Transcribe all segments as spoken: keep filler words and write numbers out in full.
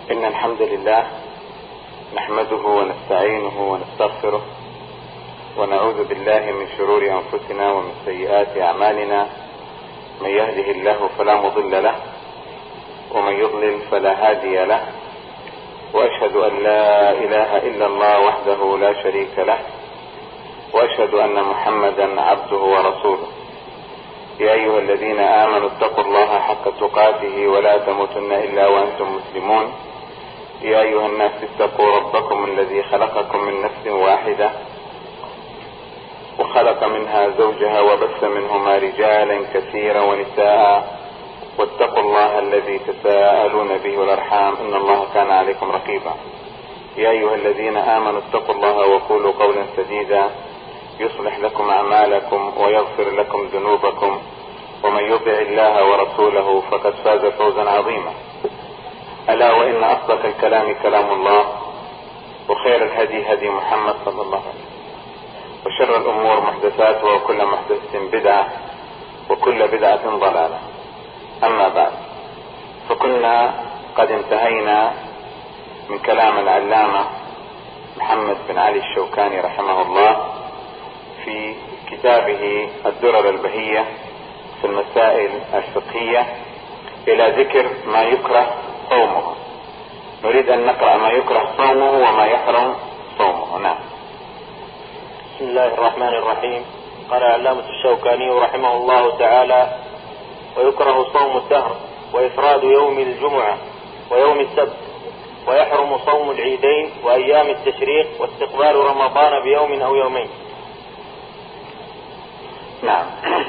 إن الحمد لله نحمده ونستعينه ونستغفره ونعوذ بالله من شرور أنفسنا ومن سيئات أعمالنا. من يهده الله فلا مضل له ومن يضلل فلا هادي له، وأشهد أن لا إله إلا الله وحده لا شريك له، وأشهد أن محمدا عبده ورسوله. يا أيها الذين آمنوا اتقوا الله حق تقاته ولا تموتن إلا وأنتم مسلمون. يا أيها الناس اتقوا ربكم الذي خلقكم من نفس واحدة وخلق منها زوجها وبث منهما رجالا كثيرا ونساء، واتقوا الله الذي تساءلون به والأرحام إن الله كان عليكم رقيبا. يا أيها الذين آمنوا اتقوا الله وقولوا قولا سديدا يصلح لكم أعمالكم ويغفر لكم ذنوبكم، ومن يطع الله ورسوله فقد فاز فوزا عظيما. ألا وإن أصدق الكلام كلام الله، وخير الهدي هدي محمد صلى الله عليه وسلم، وشر الأمور محدثاتها وكل محدثة بدعة وكل بدعة ضلالة. أما بعد، فكنا قد انتهينا من كلام العلامة محمد بن علي الشوكاني رحمه الله في كتابه الدرر البهية في المسائل الفقهية إلى ذكر ما يكره صومه. نريد أن نقرأ ما يكره صومه وما يحرم صومه. نعم. بسم الله الرحمن الرحيم. قال علامة الشوكاني رحمه الله تعالى: ويكره صوم الدهر وإفراد يوم الجمعة ويوم السبت، ويحرم صوم العيدين وأيام التشريق واستقبال رمضان بيوم أو يومين. نعم.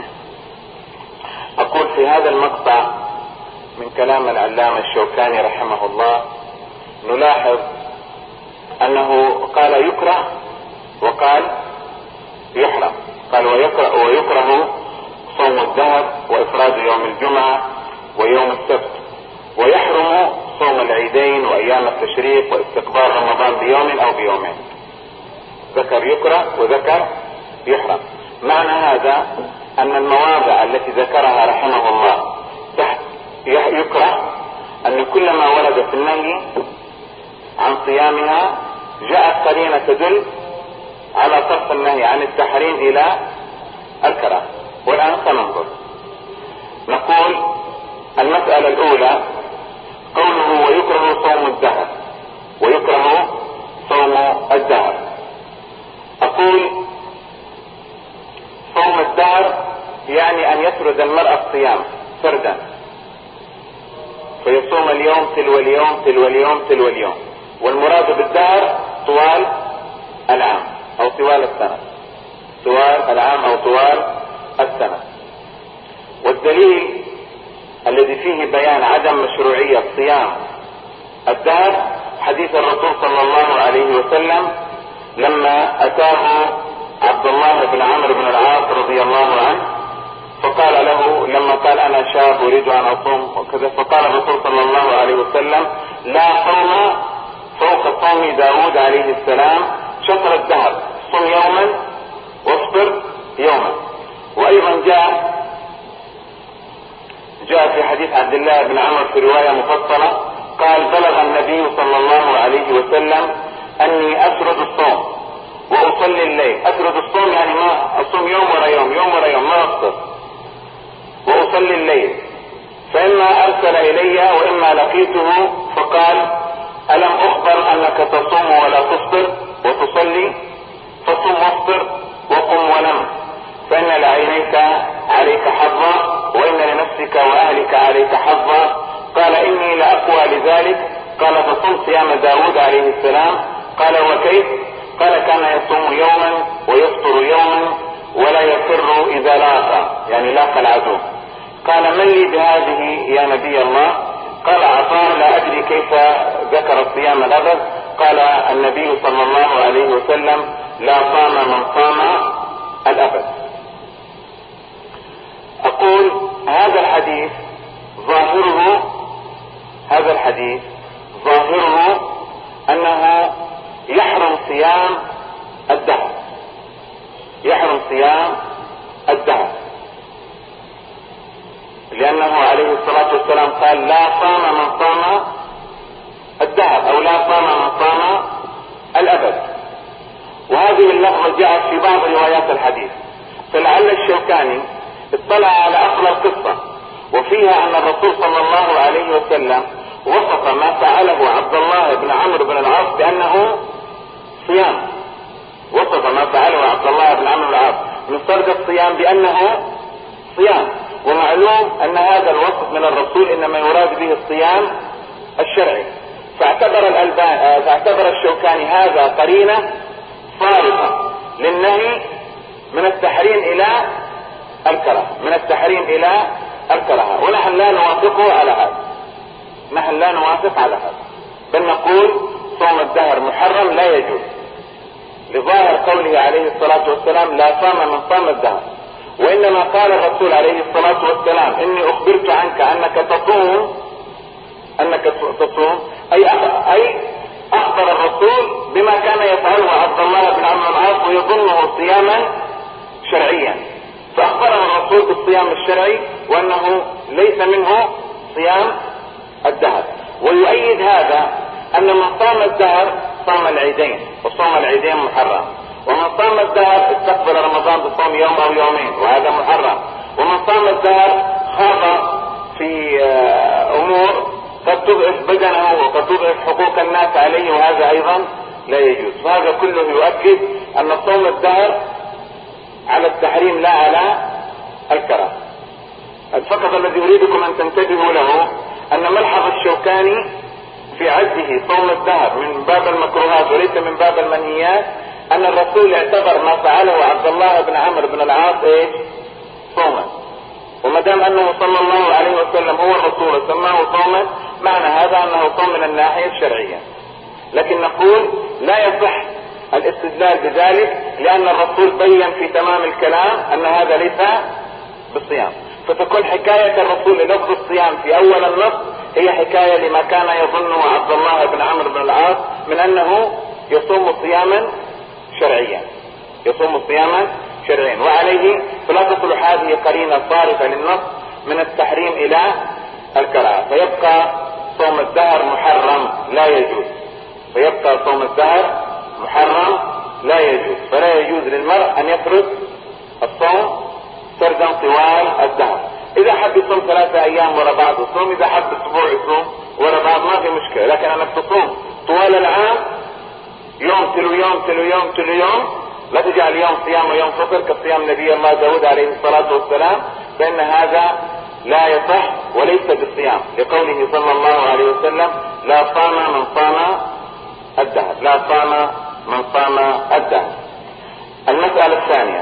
أقول في هذا المقطع من كلام العلامة الشوكاني رحمه الله نلاحظ أنه قال يكره وقال يحرم. قال ويكره, ويكره صوم الدهر وإفراد يوم الجمعة ويوم السبت، ويحرم صوم العيدين وأيام التشريق واستقبال رمضان بيوم أو بيومين. ذكر يكره وذكر يحرم. معنى هذا أن المواضع التي ذكرها رحمه الله تحت يكره أن كل ما ورد في النهي عن صيامها جاءت قرينة تدل على صرف النهي عن التحريم إلى الكراهة. والآن سننظر. نقول المسألة الأولى قوله ويكره صوم الدهر ويكره صوم الدهر. أقول صوم الدهر يعني أن يسرد المرأة الصيام سردا، فيصوم اليوم تلو اليوم تلو اليوم تلو اليوم، والمراد بالدهر طوال العام أو طوال السنة، طوال العام أو طوال السنة. والدليل الذي فيه بيان عدم مشروعية صيام الدهر حديث الرسول صلى الله عليه وسلم لما أتاه عبد الله بن عمرو بن العاص رضي الله عنه فقال له لما قال أنا شاب أريد أن أصوم وكذا، فقال الرسول صلى الله عليه وسلم لا صوم فوق صوم داود عليه السلام شطر الدهر، صم يوما واصبر يوما. وأيضا جاء جاء في حديث عبد الله بن عمرو في رواية مفصلة قال بلغ النبي صلى الله عليه وسلم أني أسرد الصوم وأصلي الليل. أسرد الصوم يعني ما أصوم يوم ورا يوم يوم ورا يوم ما أفطر، وأصلي الليل، فإما أرسل إلي وإما لقيته فقال ألم أخبر أنك تصوم ولا تفطر وتصلي؟ فصم وافطر وقم ونم، فإن لعينيك عليك حظا وإن لنفسك وأهلك عليك حظا. قال إني لأقوى لذلك. قال فصم صيام داود عليه السلام. قال وكيف؟ قال كان يصوم يوما ويفطر يوما ولا يفر إذا لاقى، يعني لاقى العدو. قال من لي بهذه يا نبي الله؟ قال عطاء لا أدري كيف ذكر الصيام الأبد. قال النبي صلى الله عليه وسلم لا صام من صام الأبد. أقول هذا الحديث ظاهره هذا الحديث ظاهره أنه يحرم صيام الدهر، يحرم صيام الدهر، لأنه عليه الصلاة والسلام قال لا صام من صام وسلم وصف ما فعله عبد الله بن عمرو بن العاص بأنه صيام، وصف ما فعله عبد الله بن عمرو بن العاص من ترك الصيام بأنه صيام، ومعلوم أن هذا الوصف من الرسول إنما يراد به الصيام الشرعي. فاعتبر الألباني فاعتبر الشوكاني هذا قرينة صارفة للنهي من التحريم إلى الكراهة، من التحريم إلى الكراهة، ونحن لا نوافقه على هذا، نحن لا نوافق على هذا، بل نقول صوم الدهر محرم لا يجوز، لظاهر قوله عليه الصلاة والسلام لا صام من صام الدهر. وإنما قال الرسول عليه الصلاة والسلام إني أخبرت عنك أنك تصوم أنك تصوم أي أي أخبر الرسول بما كان يفعله عبد الله بن عمرو بن العاص ويظنه صياما شرعيا، فأخبره الرسول بالصيام الشرعي وأنه ليس منه صيام الدهر. ويؤيد هذا أن من صام الدهر صام العيدين، وصوم العيدين محرم، ومن صام الدهر استقبل رمضان بصوم يوم أو يومين وهذا محرم، ومن صام الدهر خاض في أمور قد تضعف بدنه وقد تضعف حقوق الناس عليه وهذا أيضا لا يجوز. فهذا كله يؤكد أن صوم الدهر على التحريم لا على الكراهة. فقط الذي أريدكم أن تنتبهوا له أن ملحظ الشوكاني في عده صوم الدهر من باب المكروهات وليس من باب المنهيات أن الرسول اعتبر ما فعله عبد الله بن عمرو بن العاص ايش؟ صوما، وما دام أنه صلى الله عليه وسلم هو الرسول سماه صوما معنى هذا أنه صوم من الناحية الشرعية. لكن نقول لا يصح الاستدلال بذلك لأن الرسول بين في تمام الكلام أن هذا ليس بالصيام، فتكون حكاية الرسول للفظ الصيام في أول النص هي حكاية لما كان يظنه عبد الله بن عمرو بن العاص من أنه يصوم صياما شرعيا، يصوم صياما شرعيا، وعليه فلا تصلح هذه قرينة صارفة للنص من التحريم إلى الكراهة، فيبقى صوم الدهر محرم لا يجوز، فيبقى صوم الدهر محرم لا يجوز، فلا يجوز للمرء أن يفرض الصوم سردا طوال الدهر. إذا حب يصوم ثلاثة أيام ورا بعض يصوم، إذا حب أسبوع يصوم ورا بعض ما في مشكلة، لكن أنك تصوم طوال العام يوم تلو يوم تلو يوم تلو يوم، لا تجعل يوم صيام ويوم فطر كصيام نبي الله داود عليه الصلاة والسلام، فإن هذا لا يصح وليس بالصيام، لقوله صلى الله عليه وسلم لا صام من صام الدهر، لا صام من صام الدهر. المسألة الثانية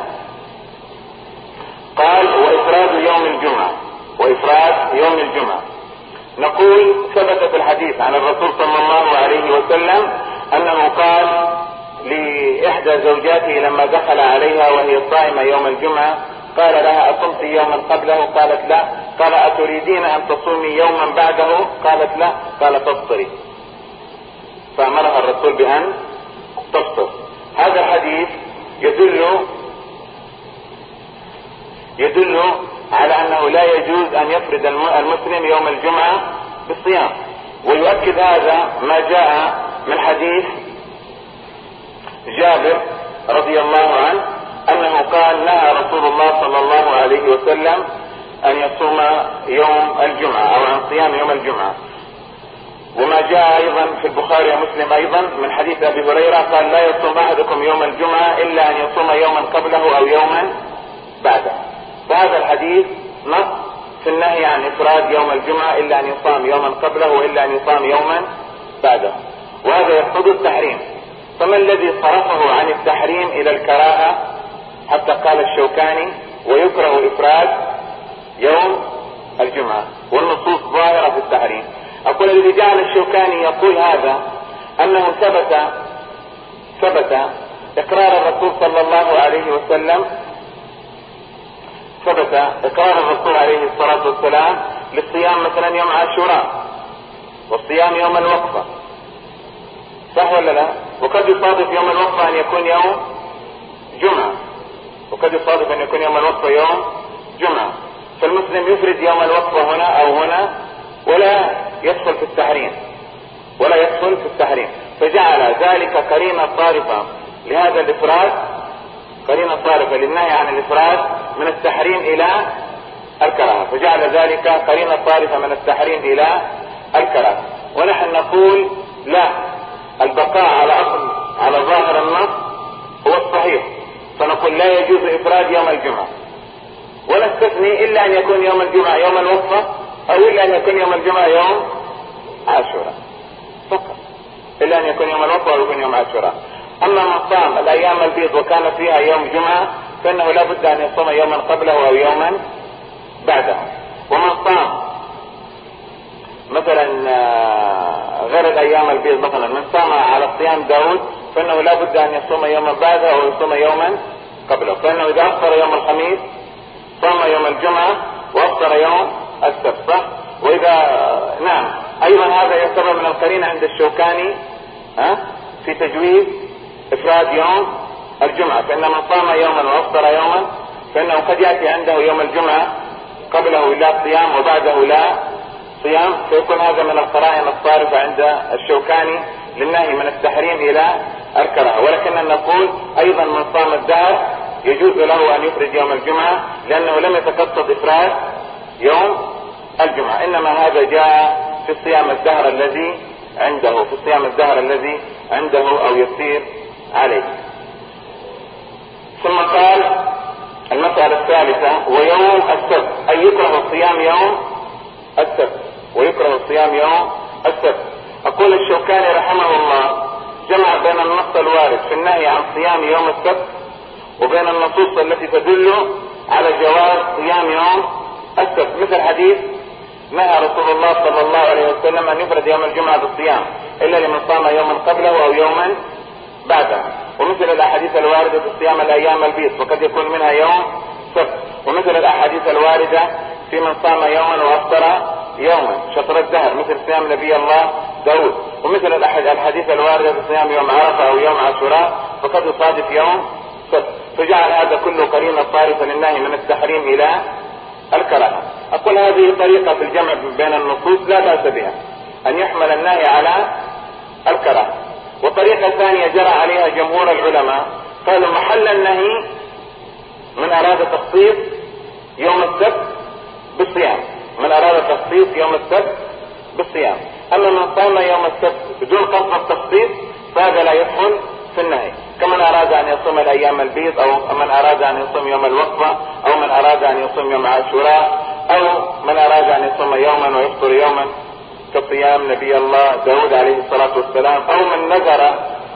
قال وإفراد يوم الجمعة، وإفراد يوم الجمعة. نقول ثبت في الحديث عن الرسول صلى الله عليه وسلم أنه قال لإحدى زوجاته لما دخل عليها وهي صائمة يوم الجمعة قال لها أصمت يوما قبله؟ قالت لا. قال أتريدين أن تصومي يوما بعده؟ قالت لا. قال تفطري، فأمرها الرسول بأن تفطر. هذا الحديث يدل يدل على أنه لا يجوز أن يفرد المسلم يوم الجمعة بالصيام، ويؤكد هذا ما جاء من حديث جابر رضي الله عنه أنه قال نهى رسول الله صلى الله عليه وسلم أن يصوم يوم الجمعة أو عن صيام يوم الجمعة. وما جاء أيضا في البخاري ومسلم أيضا من حديث أبي هريرة قال لا يصوم أحدكم يوم الجمعة إلا أن يصوم يوما قبله أو يوما بعده. فهذا الحديث نص في النهي عن إفراد يوم الجمعة إلا أن يصام يوما قبله وإلا أن يصام يوما بعده، وهذا يقتضي التحريم. فما الذي صرفه عن التحريم إلى الكراهة حتى قال الشوكاني ويكره إفراد يوم الجمعة والنصوص ظاهرة في التحريم؟ أقول الذي جعل الشوكاني يقول هذا أنه ثبت ثبت إقرار الرسول صلى الله عليه وسلم ثبت إقرار الرسول عليه الصلاة والسلام للصيام مثلا يوم عاشوراء والصيام يوم الوقفة، صح ولا لا؟ وقد يصادف يوم الوقفة أن يكون يوم جمعة، وقد يصادف أن يكون يوم الوقفة يوم جمعة، فالمسلم يفرد يوم الوقفة هنا أو هنا ولا يدخل في التحريم ولا يدخل في التحريم فجعل ذلك قرينة صارفة لهذا الإفراد، قرينة صارفة للنهي عن الإفراد من التحريم إلى الكراهة، فجعل ذلك قرينة صارفة من التحريم إلى الكراهة. ونحن نقول لا، البقاء على أصل على ظاهر النص هو الصحيح، فنقول لا يجوز إفراد يوم الجمعة، ونستثني إلا أن يكون يوم الجمعة يوم الوقفة، أو إلا أن يكون يوم الجمعة يوم عاشوراء فقط، إلا أن يكون يوم الوقفة أو يكون يوم عاشوراء. أما من صام الأيام البيض وكان فيها يوم جمعة فإنه لا بد أن يصوم يوما قبله أو يوما بعده. ومن صام مثلا غير الأيام البيض، مثلا من صام على صيام داود فإنه لا بد أن يصوم يوما بعده أو يصوم يوما قبله، فإنه إذا أفطر يوم الخميس صام يوم الجمعة وأفطر يوم السبت، صح؟ وإذا نعم أيضا هذا يعتبر من القرينة عند الشوكاني ها في تجويز إفراد يوم الجمعة، فإن من صام يوما وأفطر يوما فإنه قد يأتي عنده يوم الجمعة قبله لا صيام وبعده لا صيام، فيكون هذا من القرائن الصارفة عند الشوكاني للنهي من التحريم إلى الكراهة. ولكننا نقول أيضا من صام الدهر يجوز له أن يفرد يوم الجمعة لأنه لم يتقصد إفراد يوم الجمعة، إنما هذا جاء في صيام الدهر الذي عنده في صيام الدهر الذي عنده أو يسير عليه. ثم قال المسألة الثالثة ويوم السبت، أي يكره الصيام يوم السبت، ويكره الصيام يوم السبت. أقول الشوكاني رحمه الله جمع بين النص الوارد في النهي عن صيام يوم السبت وبين النصوص التي تدل على جواز صيام يوم السبت، مثل حديث نهى رسول الله صلى الله عليه وسلم أن يفرد يوم الجمعة بالصيام إلا لمن صام يوما قبله أو يوما بعده، ومثل الأحاديث الواردة في صيام الأيام البيض وقد يكون منها يوم سبت، ومثل الأحاديث الواردة في من صام يوما وأفطر يوما شطر الدهر مثل صيام نبي الله داود، ومثل الحديث الواردة في صيام يوم عرفة أو يوم عاشوراء فقد يصادف يوم سبت، فجعل هذا كله قرينة صارفة للنهي من التحريم إلى الكراهة. أقول هذه طريقة في الجمع بين النصوص لا بأس بها، أن يحمل النهي على الكراهة. وطريقة ثانية جرى عليها جمهور العلماء، قالوا محل النهي من أراد تخصيص يوم السبت بالصيام، من أراد تخصيص يوم السبت بالصيام. أما من صام يوم السبت بدون قصد التخصيص فهذا لا يدخل في النهي، كمن أراد أن يصوم الأيام البيض أو من أراد أن يصوم يوم الوقفة أو من أراد أن يصوم يوم عاشوراء أو من أراد أن يصوم يوما ويفطر يوما كصيام نبي الله داود عليه الصلاة والسلام، أو من نذر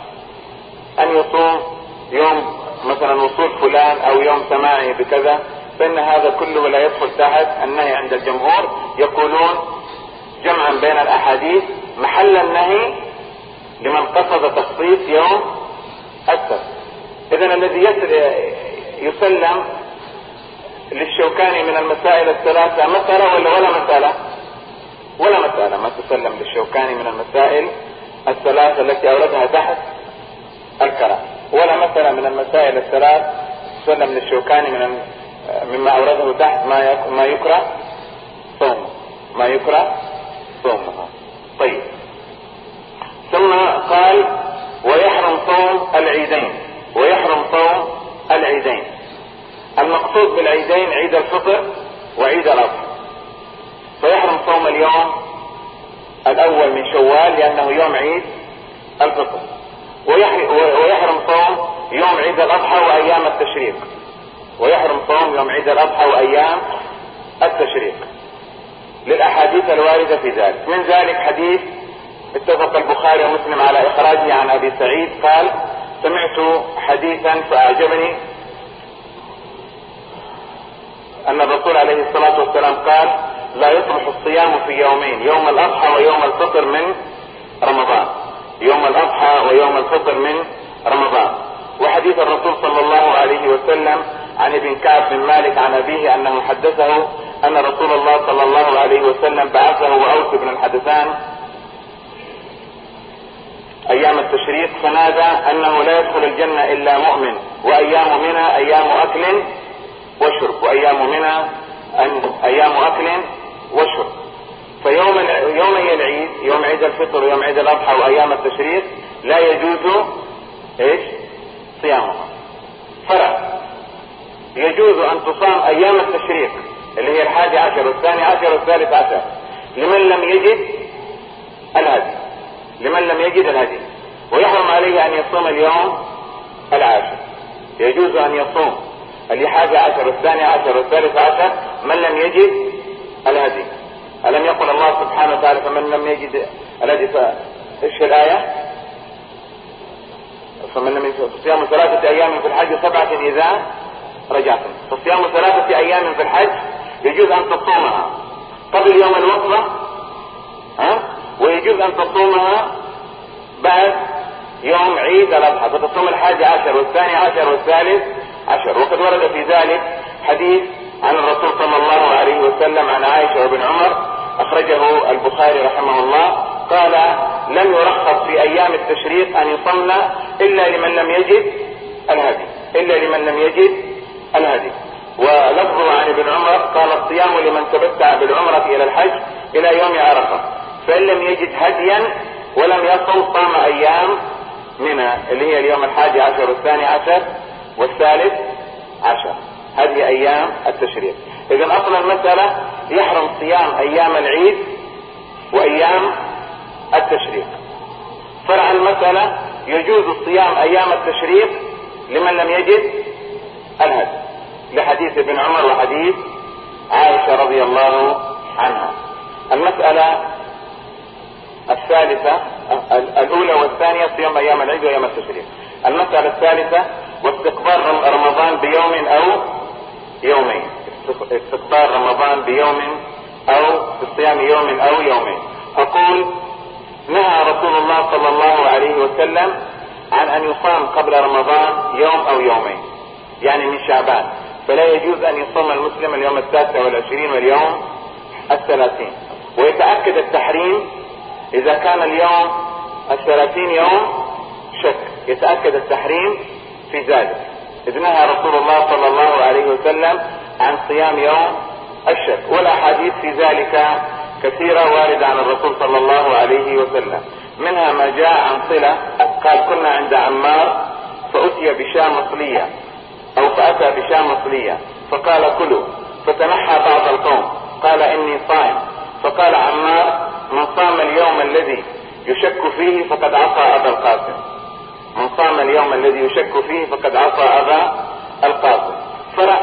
أن يصوم يوم مثلا وصول فلان أو يوم سماعه بكذا، فإن هذا كله لا يدخل تحت النهي عند الجمهور. يقولون جمعا بين الأحاديث محل النهي لمن قصد تخصيص يوم السبت. إذن الذي يسلم للشوكاني من المسائل الثلاثة مسألة ولا ولا مسألة ولا مسألة ما تسلم للشوكاني من المسائل الثلاثة التي أوردها تحت الكراهة، ولا مسألة من المسائل الثلاث تسلم للشوكاني من مما أورده تحت ما ما يكره صومه ما يكره صومه. طيب، ثم قال ويحرم صوم العيدين، ويحرم صوم العيدين. المقصود بالعيدين عيد الفطر وعيد الأضحى، فيحرم صوم اليوم الأول من شوال لأنه يوم عيد الفطر، ويحرم صوم يوم عيد الأضحى وأيام التشريق، ويحرم صوم يوم عيد الأضحى وأيام التشريق للأحاديث الواردة في ذلك. من ذلك حديث اتفق البخاري ومسلم على إخراجه عن أبي سعيد قال سمعت حديثا فأعجبني أن الرسول عليه الصلاة والسلام قال لا يصلح الصيام في يومين، يوم الأضحى ويوم الفطر من رمضان، يوم الأضحى ويوم الفطر من رمضان. وحديث الرسول صلى الله عليه وسلم عن ابن كعب بن مالك عن أبيه أنه حدثه أن رسول الله صلى الله عليه وسلم بعثه وأوس بن الحدثان أيام التشريق فنادى أنه لا يدخل الجنة إلا مؤمن، وأيام منها أيام أكل وشرب، وأيام منها أيام أكل وشرب. فيوم يومي العيد يوم عيد الفطر ويوم عيد الأضحى وأيام التشريق لا يجوز إيش صيامها. فرق يجوز أن تصام أيام التشريق اللي هي الحادي عشر والثاني عشر والثالث عشر لمن لم يجد يجد الهدي. ويحرم عليه أن يصوم اليوم العاشر. يجوز أن يصوم الحادي عشر والثاني عشر والثالث عشر من لم يجد الهدي. ألم يقل الله سبحانه وتعالى فمن لم يجد الهدي فإيش الآية؟ فمن لم يجد صيام ثلاثة أيام في الحج سبعة إذا رجعتم. فصيام ثلاثة أيام في الحج يجوز أن تصومها قبل يوم الوقفة، ها؟ ويجوز أن تصومها بعد يوم عيد الأضحى، فتصوم الحادي عشر والثاني عشر والثالث عشر. وقد ورد في ذلك حديث عن الرسول صلى الله عليه وسلم عن عائشة وابن عمر أخرجه البخاري رحمه الله، قال لم يرخص في أيام التشريق أن يصمن إلا لمن لم يجد الهدي، إلا لمن لم يجد الهدي. ولفظه عن ابن عمر قال الصيام لمن تمتع بالعمرة إلى الحج إلى يوم عرفة، فإن لم يجد هديا ولم يصم صام أيام منى اللي هي اليوم الحادي عشر والثاني عشر والثالث عشر، هذه أيام التشريق. إذن أصل المسألة يحرم صيام أيام العيد وأيام التشريق. فرع المسألة يجوز الصيام أيام التشريق لمن لم يجد الهدي، لحديث ابن عمر وحديث عائشة رضي الله عنها. المسألة الثالثة الأولى والثانية صيام أيام العيد وأيام التشريق. المسألة الثالثة واستقبال رمضان بيوم أو يومين، استقبال رمضان بيوم أو بصيام يوم أو يومين. أقول نهى رسول الله صلى الله عليه وسلم عن أن يصام قبل رمضان يوم أو يومين، يعني من شعبان، فلا يجوز أن يصوم المسلم اليوم التاسع والعشرين واليوم الثلاثين. ويتأكد التحريم إذا كان اليوم الثلاثين يوم شك، يتأكد التحريم في ذلك، إذ نهى رسول الله صلى الله عليه وسلم عن صيام يوم الشك. والأحاديث في ذلك كثيرة واردة عن الرسول صلى الله عليه وسلم، منها ما جاء عن صلة قال كنا عند عمار فأتي بشاة مصلية أو فأتى بشاة مصلية فقال كلوا، فتنحى بعض القوم قال إني صائم، فقال عمار من صام اليوم الذي يشك فيه فقد عصى أبا القاسم، من صام اليوم الذي يشك فيه فقد عصى أبا القاسم. فرع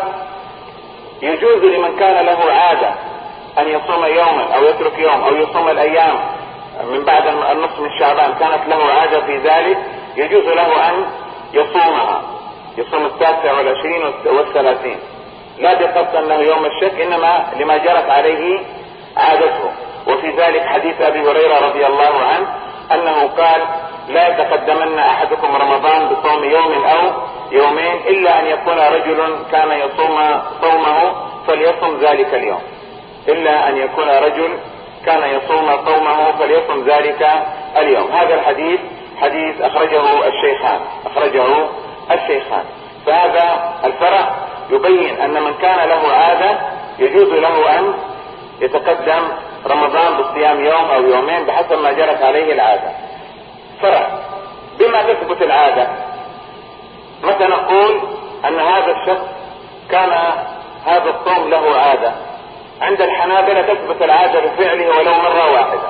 يجوز لمن كان له عادة أن يصوم يوما أو يترك يوم أو يصوم الأيام من بعد النصف من شعبان كانت له عادة في ذلك، يجوز له أن يصومها، يصوم التاسع والعشرين والثلاثين، لا بقصد أنه يوم الشك، إنما لما جرت عليه عادته. وفي ذلك حديث أبي هريرة رضي الله عنه أنه قال لا يتقدمن أحدكم رمضان بصوم يوم أو يومين إلا أن يكون رجل كان يصوم صومه فليصم ذلك اليوم، إلا أن يكون رجل كان يصوم صومه فليصم ذلك اليوم. هذا الحديث حديث أخرجه الشيخان، أخرجه الشيخان. فهذا الفرع يبين أن من كان له عادة يجوز له أن يتقدم رمضان بالصيام يوم أو يومين بحسب ما جرت عليه العادة. فرع بما تثبت العادة، متى نقول أن هذا الشخص كان هذا الصوم له عادة؟ عند الحنابلة تثبت العادة بفعله ولو مرة واحدة،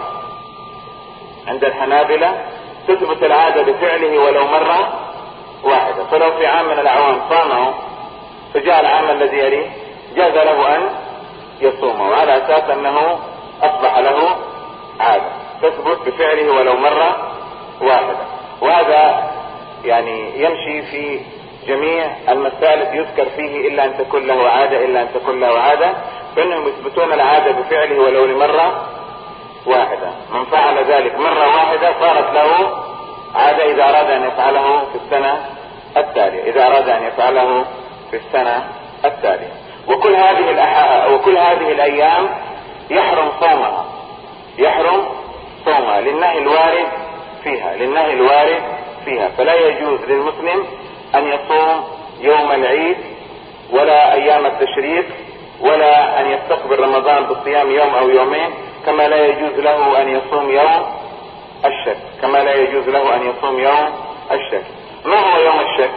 عند الحنابلة تثبت العادة بفعله ولو مرة واحدة. فلو في عام من الأعوام صامه فجاء العام الذي يليه جاز له أن يصومه على أساس أنه أصبح له عادة تثبت بفعله ولو مرة واحدة. وهذا يعني يمشي في جميع المسائل يذكر فيه إلا أن تكون له عادة، إلا أن تكون له عادة، فإنهم يثبتون العادة بفعله ولو لمرة واحدة. من فعل ذلك مرة واحدة صارت له عادة إذا أراد أن يفعله في السنة التالية، إذا أراد أن يفعله في السنة التالية. وكل هذه الأح... وكل هذه الأيام يحرم صومها، يحرم صومها للنهي الوارد فيها، للنهي الوارد فيها. فلا يجوز للمسلم أن يصوم يوم العيد ولا أيام التشريق ولا أن يستقبل رمضان بالصيام يوم أو يومين، كما لا يجوز له أن يصوم يوم الشك، كما لا يجوز له أن يصوم يوم الشك. ما هو يوم الشك؟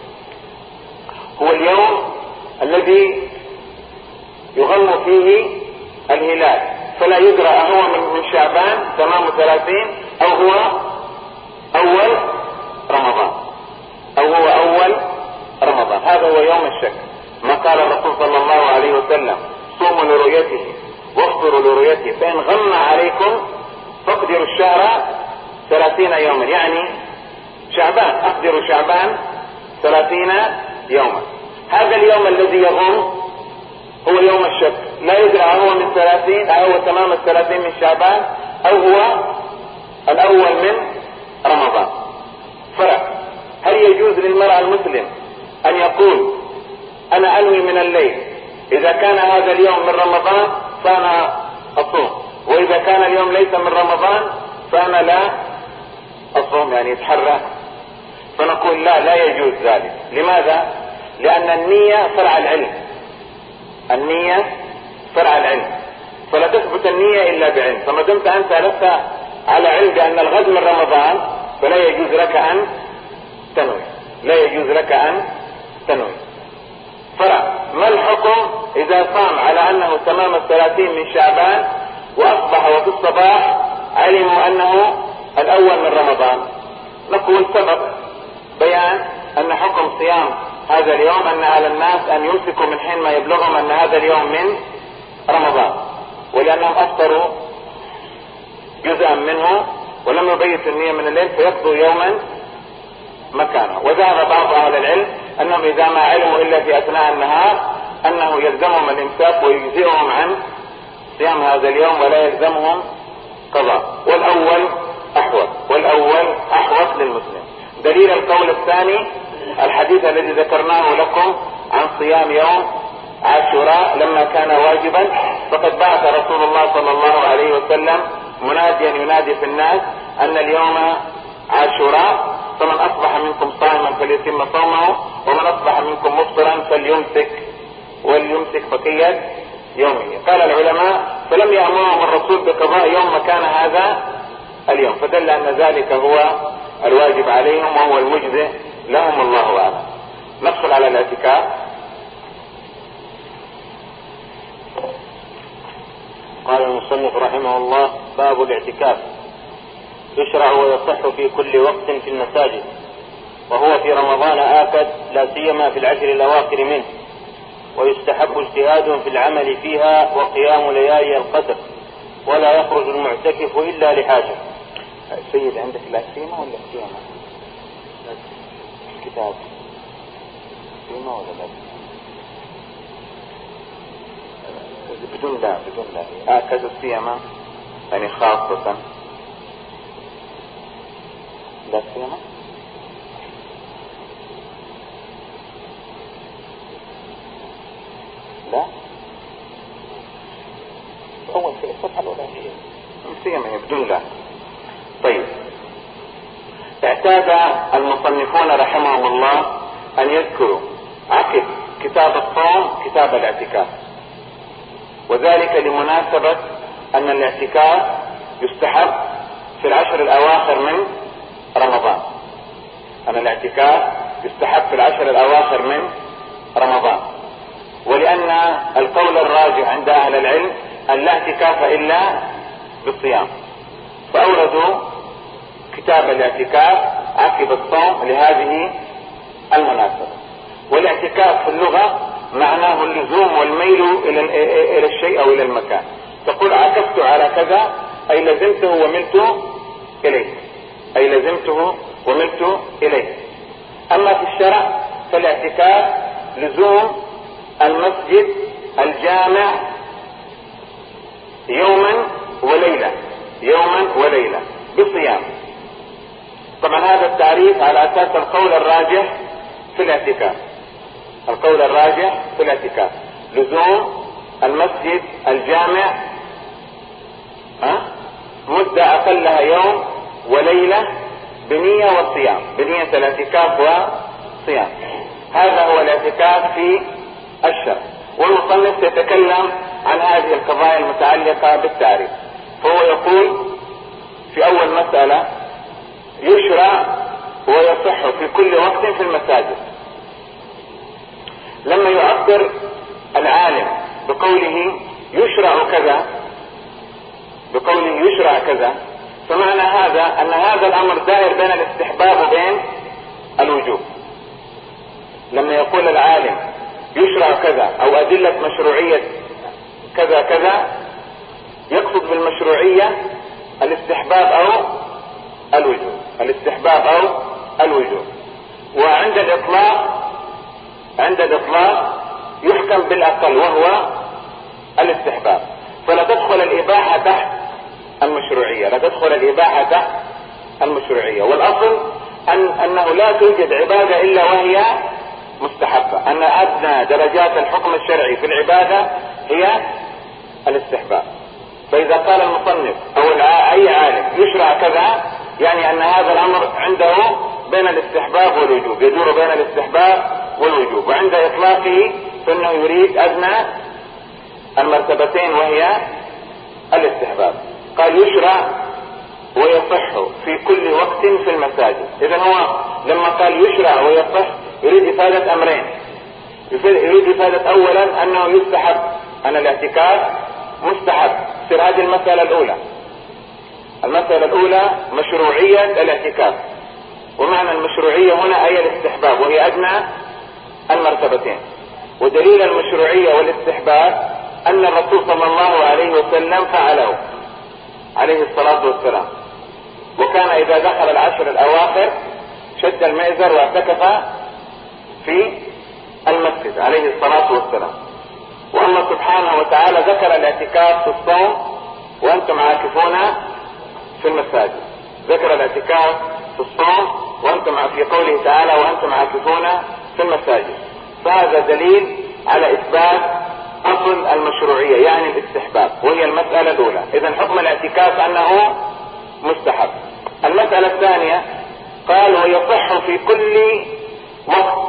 هو اليوم الذي يغم فيه الهلال، فلا يدرى هو من شعبان تمام ثلاثين أو هو قال الرسول صلى الله عليه وسلم صوموا لرؤيته وافطروا لرؤيته، فإن غم عليكم فاقدروا الشهر ثلاثين يوما، يعني شعبان، اقدروا شعبان ثلاثين يوما. هذا اليوم الذي يغم هو يوم الشك، لا يدرى هو من ثلاثين أو هو تمام الثلاثين من شعبان أو هو الأول من رمضان. فرق، هل يجوز للمرأة المسلم أن يقول أنا أنوي من الليل إذا كان هذا اليوم من رمضان فأنا أصوم، وإذا كان اليوم ليس من رمضان فأنا لا أصوم، يعني يتحرى؟ فنقول لا، لا يجوز ذلك. لماذا؟ لأن النية فرع العلم، النية فرع العلم، فلا تثبت النية إلا بعلم. فما دمت أنت لست على علم بأن الغد من رمضان فلا يجوز لك أن تنوي، لا يجوز لك أن تنوي. فرع، ما الحكم إذا صام على أنه تمام الثلاثين من شعبان وأصبح وفي الصباح علموا أنه الأول من رمضان؟ نقول سبق بيان أن حكم صيام هذا اليوم أن على الناس أن يمسكوا من حين ما يبلغهم أن هذا اليوم من رمضان، ولأنهم أفطروا جزءا منه ولم يبيتوا النية من الليل فيقضوا يوما مكانه. وذهب بعض أهل العلم أنهم إذا ما علموا إلا في أثناء النهار أنه يلزمهم الإمساك ويجزئهم عن صيام هذا اليوم ولا يلزمهم قضاء. والأول أحوط، والأول أحوط للمسلم. دليل القول الثاني الحديث الذي ذكرناه لكم عن صيام يوم عاشوراء لما كان واجبا، فقد بعث رسول الله صلى الله عليه وسلم مناديا ينادي في الناس أن اليوم عاشوراء، فمن أصبح منكم صائما فليتم صومه، ومن أصبح منكم مفطرا فليمسك وليمسك بقية يومه. قال العلماء فلم يأمرهم الرسول بقضاء يوم مكان هذا اليوم، فدل أن ذلك هو الواجب عليهم وهو المجزئ لهم، الله أعلم. ندخل على الاعتكاف. قال المصنف رحمه الله: باب الاعتكاف. يشرع ويصح في كل وقت في المساجد، وهو في رمضان آكد لا سيما في العشر الأواخر منه، ويستحب اجتهاد في العمل فيها وقيام ليالي القدر، ولا يخرج المعتكف إلا لحاجة. سيد عندك لا سيما ولا سيما؟ كتاب سيما ولا لا؟ بدون لا، بدون لا. آكد السيما يعني خاصة لا سيما. لا أول في الصفحة الأولى سيما هي بدون لا. طيب، اعتاد المصنفون رحمهم الله أن يذكروا عقب كتاب الصوم كتاب الاعتكاف، وذلك لمناسبة أن الاعتكاف يستحب في العشر الأواخر من رمضان، أن الاعتكاف يستحب في العشر الأواخر من رمضان، ولأن القول الراجح عند أهل العلم أن لا اعتكاف إلا بالصيام، فأوردوا كتاب الاعتكاف عقب الصوم لهذه المناسبة. والاعتكاف في اللغة معناه اللزوم والميل إلى الشيء أو إلى المكان. تقول عكفت على كذا أي لزمته وملت إليه، أي لزمته وملت إليه. أما في الشرع فالاعتكاف لزوم المسجد الجامع يوما وليلة، يوما وليلة بصيام. طبعا هذا التعريف على أساس القول الراجح في الاعتكاف، القول الراجح في الاعتكاف لزوم المسجد الجامع أه؟ مدة أقلها يوم وليلة بنية والصيام، بنية الاعتكاف وصيام. هذا هو الاعتكاف في الشرع، والمصنف يتكلم عن هذه القضايا المتعلقة بالتعريف. فهو يقول في أول مسألة: يشرع ويصح في كل وقت في المساجد. لما يعبر العالم بقوله يشرع كذا، بقوله يشرع كذا، فمعنى هذا أن هذا الأمر دائر بين الاستحباب وبين الوجوب. لما يقول العالم يشرع كذا او ادلة مشروعية كذا كذا، يقصد بالمشروعية الاستحباب او الوجوب، الاستحباب او الوجوب. وعند الاطلاق عند الاطلاق يحكم بالاقل وهو الاستحباب، فلا تدخل الاباحة تحت المشروعية، لا تدخل الاباحة تحت المشروعية. والاصل أن انه لا توجد عبادة الا وهي مستحبة، ان ادنى درجات الحكم الشرعي في العبادة هي الاستحباب. فاذا قال المصنف او اي عالم يشرع كذا، يعني ان هذا الامر عنده بين الاستحباب والوجوب، يدور بين الاستحباب والوجوب. وعند اطلاقه فانه يريد ادنى المرتبتين وهي الاستحباب. قال يشرع ويصح في كل وقت في المساجد. اذا هو لما قال يشرع ويصح يريد افادة امرين، يريد افادة اولا انه يستحب، ان الاعتكاف مستحب. تصير هذه المسألة الاولى. المسألة الاولى مشروعية الاعتكاف، ومعنى المشروعية هنا اي الاستحباب وهي ادنى المرتبتين. ودليل المشروعية والاستحباب ان الرسول صلى الله عليه وسلم فعله عليه الصلاة والسلام، وكان اذا دخل العشر الاواخر شد المئزر واعتكف في المسجد عليه الصلاة والسلام. والله سبحانه وتعالى ذكر الاعتكاف في الصوم وانتم عاكفون في المساجد، ذكر الاعتكاف في الصوم وانتم في قوله تعالى وانتم عاكفون في المساجد. فهذا دليل على اثبات اصل المشروعية يعني الاستحباب، وهي المسألة الاولى. اذا حكم الاعتكاف انه مستحب. المسألة الثانية قال ويصح في كل وقت،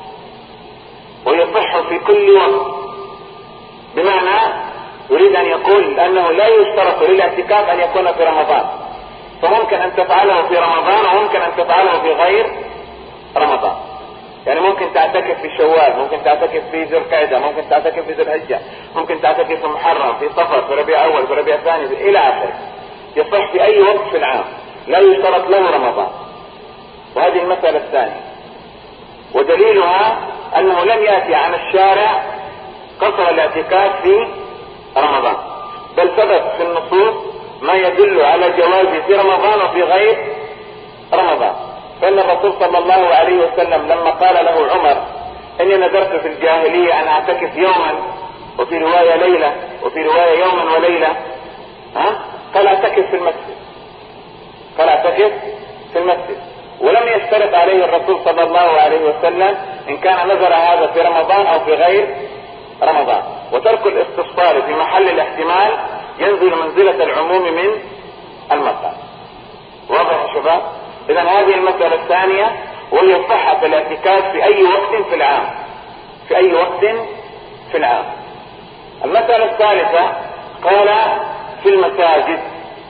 ويصح في كل وقت، بمعنى يريد ان يقول انه لا يشترط للاعتكاف ان يكون في رمضان، فممكن ان تفعله في رمضان وممكن ان تفعله في غير رمضان. يعني ممكن تعتكف في شوال، ممكن تعتكف في ذي القعدة، ممكن تعتكف في ذي الحجة، ممكن تعتكف في محرم، في صفر، في ربيع اول، في ربيع ثاني الى اخره. يصح في اي وقت في العام، لا يشترط له رمضان. وهذه المسألة الثانية. ودليلها انه لم يأتي عن الشارع قصر الاعتكاف في رمضان، بل ثبت في النصوص ما يدل على جوازه في رمضان وفي غير رمضان. فإن الرسول صلى الله عليه وسلم لما قال له عمر اني نذرت في الجاهلية ان اعتكف يوما، وفي رواية ليلة، وفي رواية يوما وليلة، ها؟ قال اعتكف في المسجد، قال اعتكف في المسجد، ولم يشترط عليه الرسول صلى الله عليه وسلم ان كان نذر هذا في رمضان او في غير رمضان. وترك الاستفسار في محل الاحتمال ينزل منزلة العموم من المقام. واضح يا شباب؟ اذا هذه المسألة الثانية وهي صحة الاعتكاف في اي وقت في العام، في اي وقت في العام. المسألة الثالثة قال في المساجد،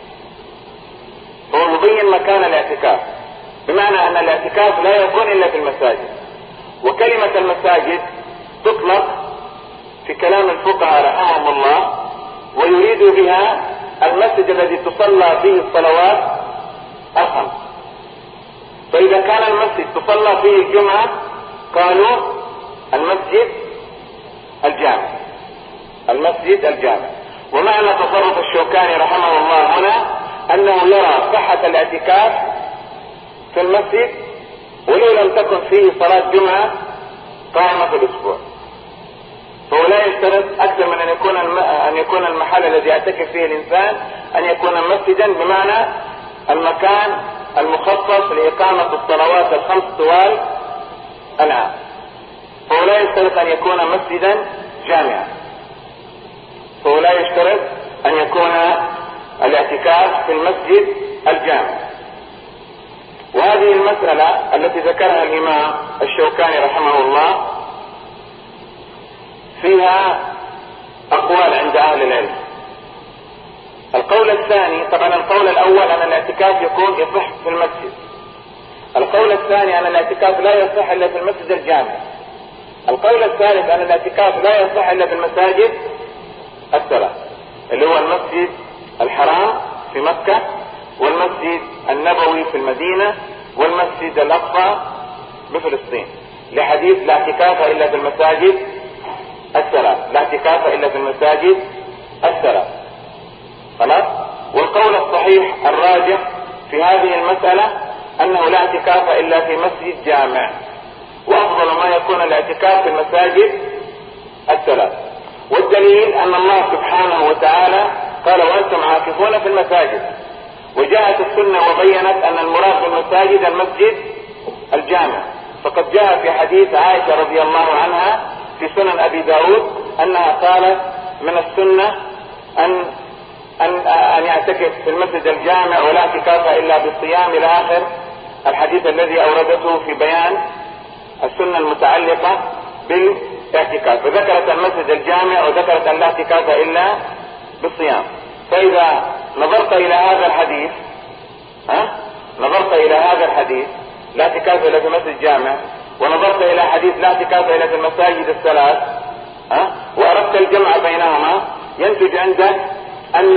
هو يبين مكان الاعتكاف، بمعنى ان الاعتكاف لا يكون الا في المساجد. وكلمة المساجد تطلق في كلام الفقهاء رحمهم الله ويريد بها المسجد الذي تصلى فيه الصلوات الخمس. فإذا كان المسجد تصلى فيه الجمعة قالوا المسجد الجامع، المسجد الجامع. ومعنى تصرف الشوكاني رحمه الله هنا أنه يرى صحة الاعتكاف في المسجد ولو لم تكن فيه صلاة جمعة قائمة في الأسبوع. فهو لا يشترط أكثر من أن يكون أن يكون المحل الذي يعتكف فيه الإنسان أن يكون مسجدا، بمعنى المكان المخصص لإقامة الصلوات الخمس طوال العام. فهو لا يشترط أن يكون مسجدا جامعا، فهو لا يشترط أن يكون الاعتكاف في المسجد الجامع. وهذه المسألة التي ذكرها الإمام الشوكاني رحمه الله فيها أقوال عند أهل العلم. القول الثاني، طبعا القول الأول أن الاعتكاف يكون يصح في المسجد. القول الثاني أن الاعتكاف لا يصح إلا في المسجد الجامع. القول الثالث أن الاعتكاف لا يصح إلا في المساجد الثلاث، اللي هو المسجد الحرام في مكة، والمسجد النبوي في المدينة، والمسجد الأقصى بفلسطين، لحديث لا اعتكاف إلا في المساجد الثلاث، لا اعتكاف إلا في المساجد الثلاث. خلاص. والقول الصحيح الراجح في هذه المسألة أنه لا اعتكاف إلا في مسجد جامع، وأفضل ما يكون الاعتكاف في المساجد الثلاث. والدليل أن الله سبحانه وتعالى قال وأنتم عاكفون في المساجد، وجاءت السنة وبينت أن المراد بالمساجد المسجد الجامع. فقد جاء في حديث عائشة رضي الله عنها في سنن أبي داود أنها قالت من السنة أن أن أن يعتكف في المسجد الجامع ولا اعتكاف إلا بالصيام إلى آخر الحديث الذي أوردته في بيان السنة المتعلقة بالاعتكاف، فذكرت المسجد الجامع وذكرت أن لا اعتكاف إلا بالصيام. فإذا نظرت إلى هذا الحديث ها نظرت إلى هذا الحديث لا اعتكاف إلا في مسجد جامع، ونظرت إلى حديث لا اعتكاف إلا في المساجد الثلاث ها وأردت الجمع بينهما، ينتج عندك أن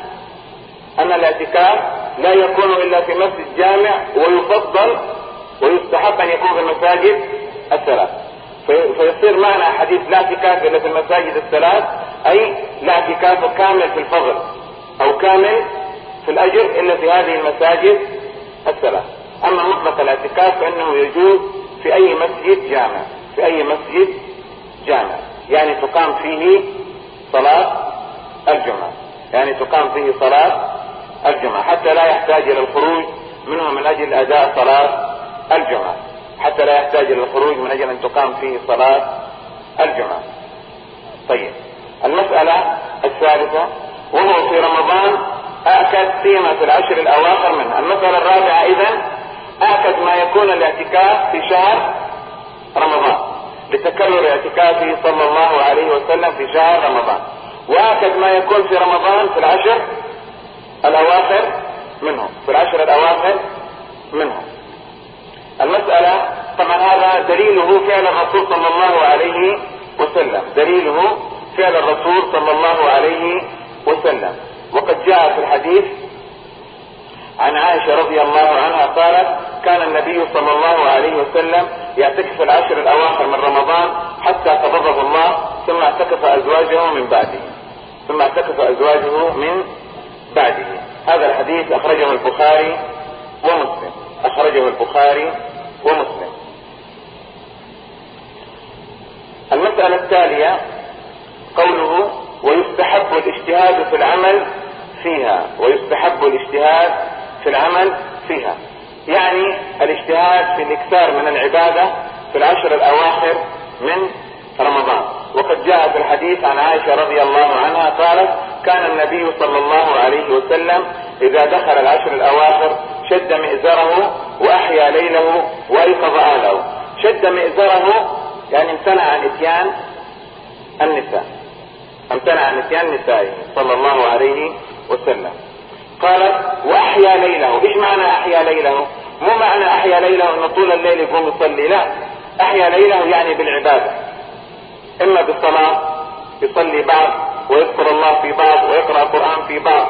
أن الاعتكاف لا يكون إلا في مسجد جامع، ويفضل ويستحق أن يكون في المساجد الثلاث. فيصير معنى حديث لا اعتكاف إلا في المساجد الثلاث أي لا اعتكاف كامل في الفضل أو كامل في الأجر إلا في هذه المساجد الثلاث. أما مطلق الاعتكاف فإنه يجوز في أي مسجد جامع، في أي مسجد جامع يعني تقام فيه صلاة الجمعة، يعني تقام فيه صلاة الجمعة حتى لا يحتاج إلى الخروج منه من أجل أداء صلاة الجمعة، حتى لا يحتاج إلى الخروج من أجل أن تقام فيه صلاة الجمعة. طيب، المسألة الثالثة وهو في رمضان أكد فيما في العشر الأواخر منه. المسألة الرابعة إذن أكد ما يكون الاعتكاف في شهر رمضان لتكرر اعتكافه صلى الله عليه وسلم في شهر رمضان، وأكد ما يكون في رمضان في العشر الأواخر منه في العشر الأواخر منه. المسألة طبعا هذا دليله فعل الرسول صلى الله عليه وسلم، دليله فعل الرسول صلى الله عليه وسلم. وقد جاء في الحديث عن عائشة رضي الله عنها قالت كان النبي صلى الله عليه وسلم يعتكف العشر الأواخر من رمضان حتى قبضه الله، ثم اعتكف أزواجه من بعده ثم اعتكف أزواجه من بعده. هذا الحديث أخرجه البخاري ومسلم أخرجه البخاري ومسلم. المسألة التالية قوله ويستحب الاجتهاد في العمل فيها ويستحب الاجتهاد في العمل فيها يعني الاجتهاد في الاكثار من العبادة في العشر الأواخر من رمضان. وقد جاء في الحديث عن عائشة رضي الله عنها قالت كان النبي صلى الله عليه وسلم إذا دخل العشر الأواخر شد مئزره وأحيا ليله وأيقظ أهله. شد مئزره يعني امتنع عن إتيان النساء امتنع عن إتيان نسائه صلى الله عليه وسلم. قالت وأحيا ليله. إيش معنى أحيا ليله؟ مو معنى أحيا ليله أن طول الليل يقوم يصلي، لا، أحيا ليله يعني بالعبادة، إما بالصلاة يصلي بعض ويذكر الله في بعض ويقرأ القرآن في بعض،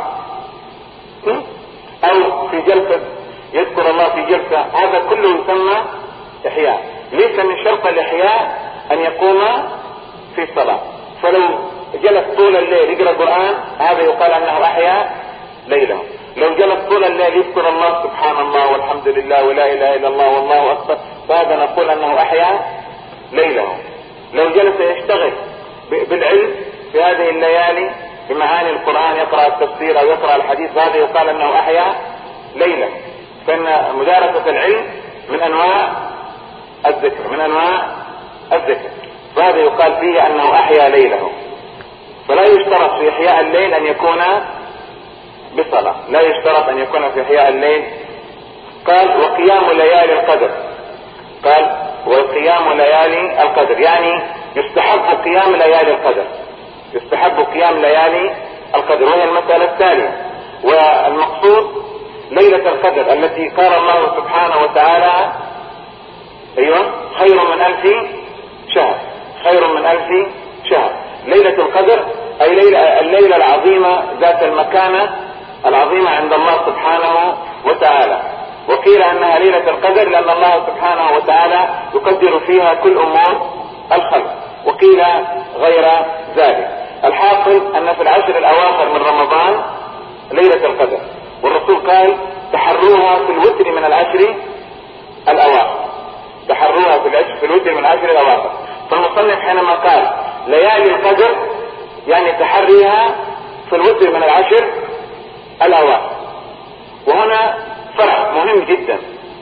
أو في جلسة يذكر الله في جلسة، هذا كله يسمى إحياء. ليس من شرط الإحياء أن يقوم في الصلاة، فلو جلس طول الليل يقرأ القرآن هذا يقال أنه أحيا ليله. لو جلس طول الليل يذكر الله سبحان الله والحمد لله ولا إله إلا الله والله أكبر فهذا نقول أنه أحيا ليله. لو جلس يشتغل بالعلم في هذه الليالي بمعاني القرآن يقرأ التفسير أو يقرأ الحديث هذا يقال أنه أحيا ليله، فإن مدارسة العلم من أنواع الذكر من أنواع الذكر فهذا يقال فيه أنه أحيا ليله. فلا يشترط في إحياء الليل أن يكون بصلاة، لا يشترط أن يكون في إحياء الليل. قال وقيام ليالي القدر قال وقيام ليالي القدر يعني يستحب قيام ليالي القدر يستحب قيام ليالي القدر وهي المسألة التالية. والمقصود ليلة القدر التي قال الله سبحانه وتعالى ايوه خير من ألف شهر خير من ألف شهر. ليلة القدر اي ليلة الليلة العظيمة ذات المكانة العظيمة عند الله سبحانه وتعالى. وقيل انها ليلة القدر لان الله سبحانه وتعالى يقدر فيها كل امور الخلق وقيل غير ذلك. الحاصل أن في العشر الأواخر من رمضان ليلة القدر، والرسول قال تحروها في الوتر من العشر الأواخر، تحروها في العشر في الوتر من العشر الأواخر. فالمصنف حينما قال ليالي القدر يعني تحريها في الوتر من العشر الأواخر. وهنا فرع مهم جدا،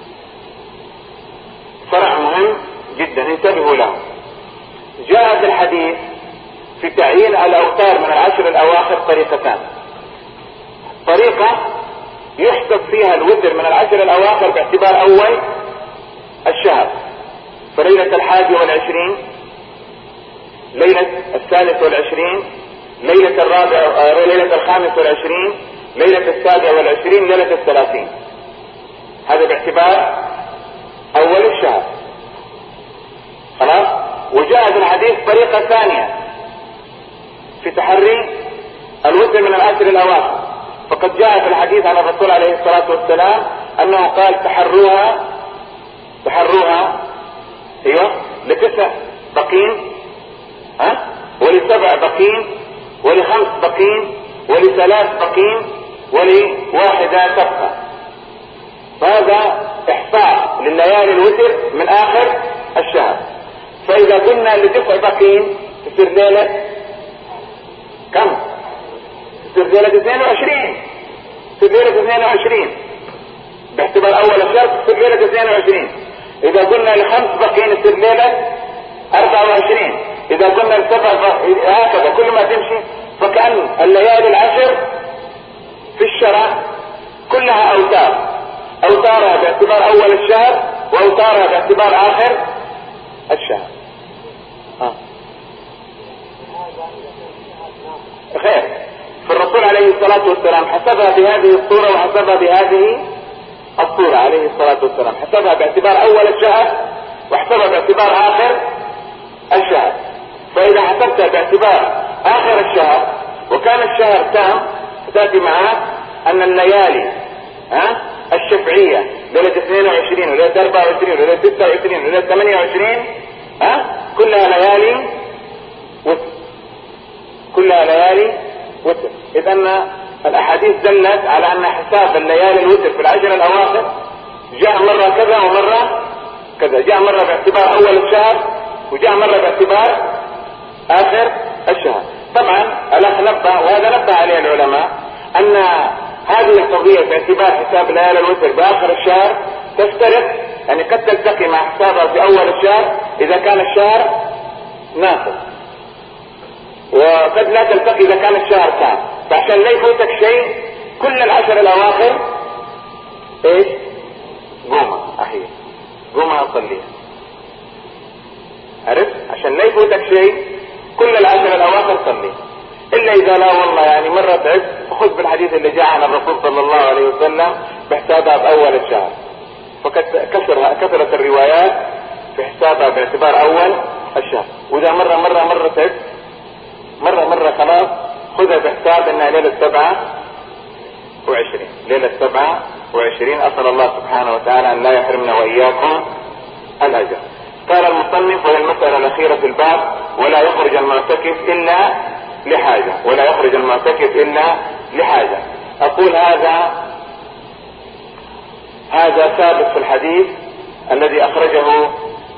فرع مهم جدا انتبهوا له. جاء في الحديث في تعيين الأوتار من العشر الأواخر طريقتان. طريقة يحسب فيها الوتر من العشر الأواخر باعتبار أول الشهر، فليلة الحادي والعشرين، ليلة الثالث والعشرين، ليلة الرابع، ليلة الخامس والعشرين، ليلة السابع والعشرين، ليلة الثلاثين. هذا باعتبار أول الشهر. خلاص. وجاء في الحديث طريقة ثانية في تحري الوتر من العشر الأواخر، فقد جاء في الحديث عن الرسول عليه الصلاة والسلام أنه قال تحروها تحروها ايوه لتسع بقين، ها، ولسبع بقين، ولخمس بقين، ولثلاث بقين، ولواحدة تبقى. فهذا احصاء لليالي الوتر من اخر الشهر. فاذا كنا لتسع بقين تصير ليلة كم؟ تصير ليلة اثنين وعشرين، تصير ليلة اثنين وعشرين باعتبار اول الشهر، تصير ليلة اثنين وعشرين. اذا قلنا لخمس بقين تصير ليلة اربعة وعشرين. اذا قلنا لسبع بقين، هكذا كل ما تمشي. فكأن الليالي العشر في الشرع كلها اوتار، اوتارها باعتبار اول الشهر واوتارها باعتبار اخر الشهر. ها. خير. فالرسول عليه الصلاة والسلام حسبها بهذه الصورة وحسبها بهذه الصورة عليه الصلاة والسلام، حسبها باعتبار اول الشهر وحسبها باعتبار اخر الشهر. فاذا حسبتها باعتبار اخر الشهر وكان الشهر تام، فتأتي معاه ان الليالي ها الشفعية ليلة اثنين وعشرين وليلة اربعة وعشرين وليلة ستة وعشرين وليلة ثمانية وعشرين ها كلها ليالي وتر، كلها ليالي وتر. اذ ان الاحاديث دلت على ان حساب الليالي الوتر في العشر الاواخر جاء مرة كذا ومرة كذا، جاء مرة باعتبار اول الشهر وجاء مرة باعتبار اخر الشهر. طبعا الاخ نبه، وهذا نبه عليه العلماء، ان هذه القضية باعتبار حساب ليالي الوتر باخر الشهر تفترق، يعني قد تلتقي مع حسابها في اول الشهر اذا كان الشهر ناقص، وقد لا تلتقي اذا كان الشهر تام. فعشان لا يفوتك شيء كل العشر الاواخر ايش؟ قومة اخي قومة اصليها. عرفت؟ عشان لا يفوتك شيء كل العشر الاواخر صلي، الا اذا لا والله يعني مرة تعبت خذ بالحديث اللي جاء عن الرسول صلى الله عليه وسلم بحسابها باول الشهر. فقد كثرت الروايات في حسابها باعتبار اول الشهر. واذا مرة مرة مرة تعبت مرة مرة خلاص خذها بحساب انها ليلة سبعة وعشرين، ليلة سبعة وعشرين. اسأل الله سبحانه وتعالى ان لا يحرمنا واياكم الاجر. قال المصنف: وهي المسألة الاخيرة في الباب: ولا يخرج المعتكف الا لحاجة، ولا يخرج المعتكف الا لحاجة. اقول هذا هذا ثابت في الحديث الذي اخرجه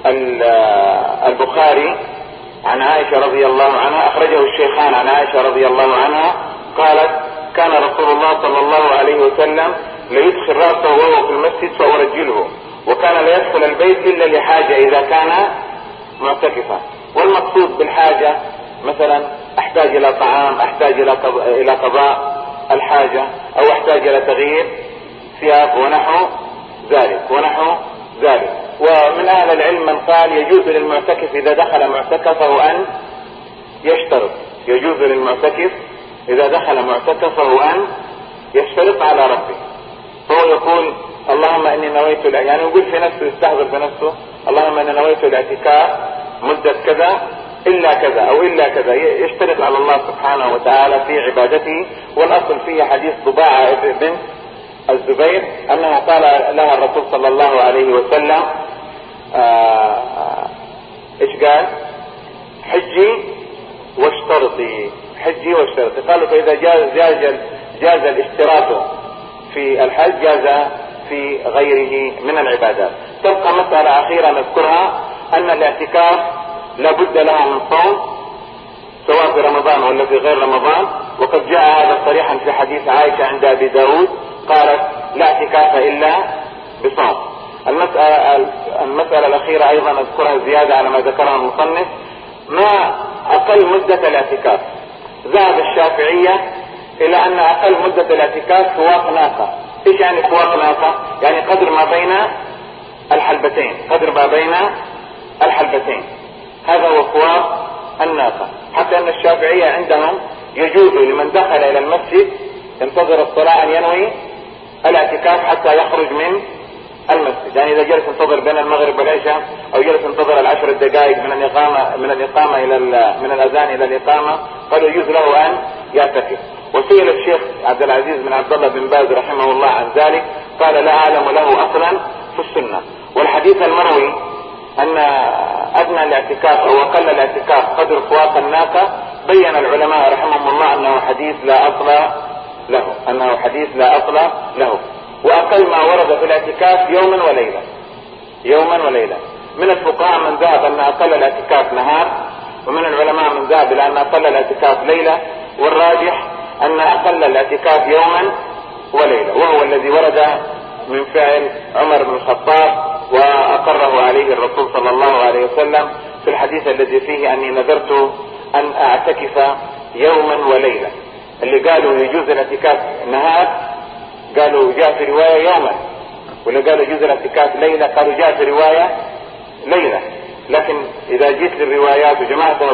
البخاري عن عائشة رضي الله عنها، اخرجه الشيخان عن عائشة رضي الله عنها قالت: كان رسول الله صلى الله عليه وسلم ليدخل رأسه وهو في المسجد فأرجله، وكان لا يدخل البيت الا لحاجة اذا كان معتكفا. والمقصود بالحاجة مثلا احتاج الى طعام، احتاج الى قضاء الحاجة، او احتاج الى تغيير ثياب ونحو ذلك ونحو ذلك. ومن اهل العلم من قال يجوز للمعتكف اذا دخل معتكفه ان يشترط، يجوز للمعتكف اذا دخل معتكفه ان يشترط على ربه. فهو يقول: اللهم اني نويت، يعني يقول في نفسه، يستحضر في نفسه: اللهم اني نويت الاعتكاف مدة كذا الا كذا او الا كذا، يشترط على الله سبحانه وتعالى في عبادته. والاصل فيه حديث ضباعة بنت الزبير انها قال لها الرسول صلى الله عليه وسلم: آه ايش قال؟ حجي واشترطي، حجي واشترطي. قالوا فإذا جاز, جاز, جاز الاشتراط في الحج جاز في غيره من العبادات. تبقى مسألة أخيرة نذكرها، أن الاعتكاف لابد لها من صوم سواء في رمضان ولا في غير رمضان، وقد جاء هذا صريحا في حديث عائشة عند أبي داود قالت لا اعتكاف إلا بصوم. المسألة, المسألة الأخيرة أيضا أذكرها زيادة على ما ذكرها المصنف، ما أقل مدة الاعتكاف. ذهب الشافعية إلى أن أقل مدة الاعتكاف فواق ناقة. إيش يعني فواق ناقة؟ يعني قدر ما بين الحلبتين، قدر ما بين الحلبتين، هذا هو فواق الناقة. حتى أن الشافعية عندهم يجوز لمن دخل إلى المسجد ينتظر الصلاة أن ينوي الاعتكاف حتى يخرج من المسجد. يعني إذا جلس ينتظر بين المغرب والعشاء أو جلس ينتظر العشر الدقائق من الإقامة من الإقامة إلى من الأذان إلى الإقامة، قالوا يجوز له أن يعتكف. وسئل الشيخ عبد العزيز بن عبد الله بن باز رحمه الله عن ذلك، قال لا أعلم له أصلا في السنة. والحديث المروي أن أدنى الاعتكاف أو أقل الاعتكاف قدر فواق الناقة، بين العلماء رحمهم الله أنه حديث لا أصل له، أنه حديث لا أصل له. وأقل ما ورد في الاعتكاف يوما وليلة، يوما وليلة. من الفقهاء من ذهب أن أقل الاعتكاف نهار، ومن العلماء من ذهب إلى أن أقل الاعتكاف ليلة، والراجح أن أقل الاعتكاف يوما وليلة، وهو الذي ورد من فعل عمر بن الخطاب وأقره عليه الرسول صلى الله عليه وسلم في الحديث الذي فيه أني نذرت أن أعتكف يوما وليلة. اللي قالوا يجوز الاعتكاف نهار قالوا جاء في رواية يوما، واللي قالوا يجوز الاعتكاف ليلة قالوا جاء في رواية ليلة. لكن إذا جيت للروايات وجمعتها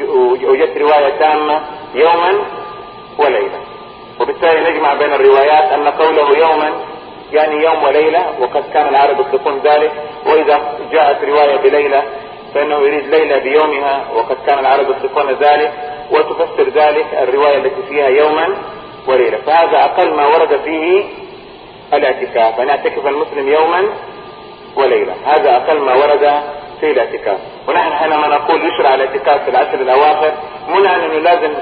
وجدت رواية تامة يوما وليلة، وبالتالي نجمع بين الروايات أن قوله يوما يعني يوم وليلة، وقد كان العرب يطلقون ذلك. وإذا جاءت رواية بليلة فإنه يريد ليلة بيومها، وقد كان العرب يطلقون ذلك، وتفسر ذلك الرواية التي فيها يوما وليلة. فهذا أقل ما ورد فيه الاعتكاف، أن يعتكف المسلم يوما وليلة، هذا أقل ما ورد في الاعتكاف. ونحن حينما نقول يشرع الاعتكاف في العشر الأواخر، منع أنه لازم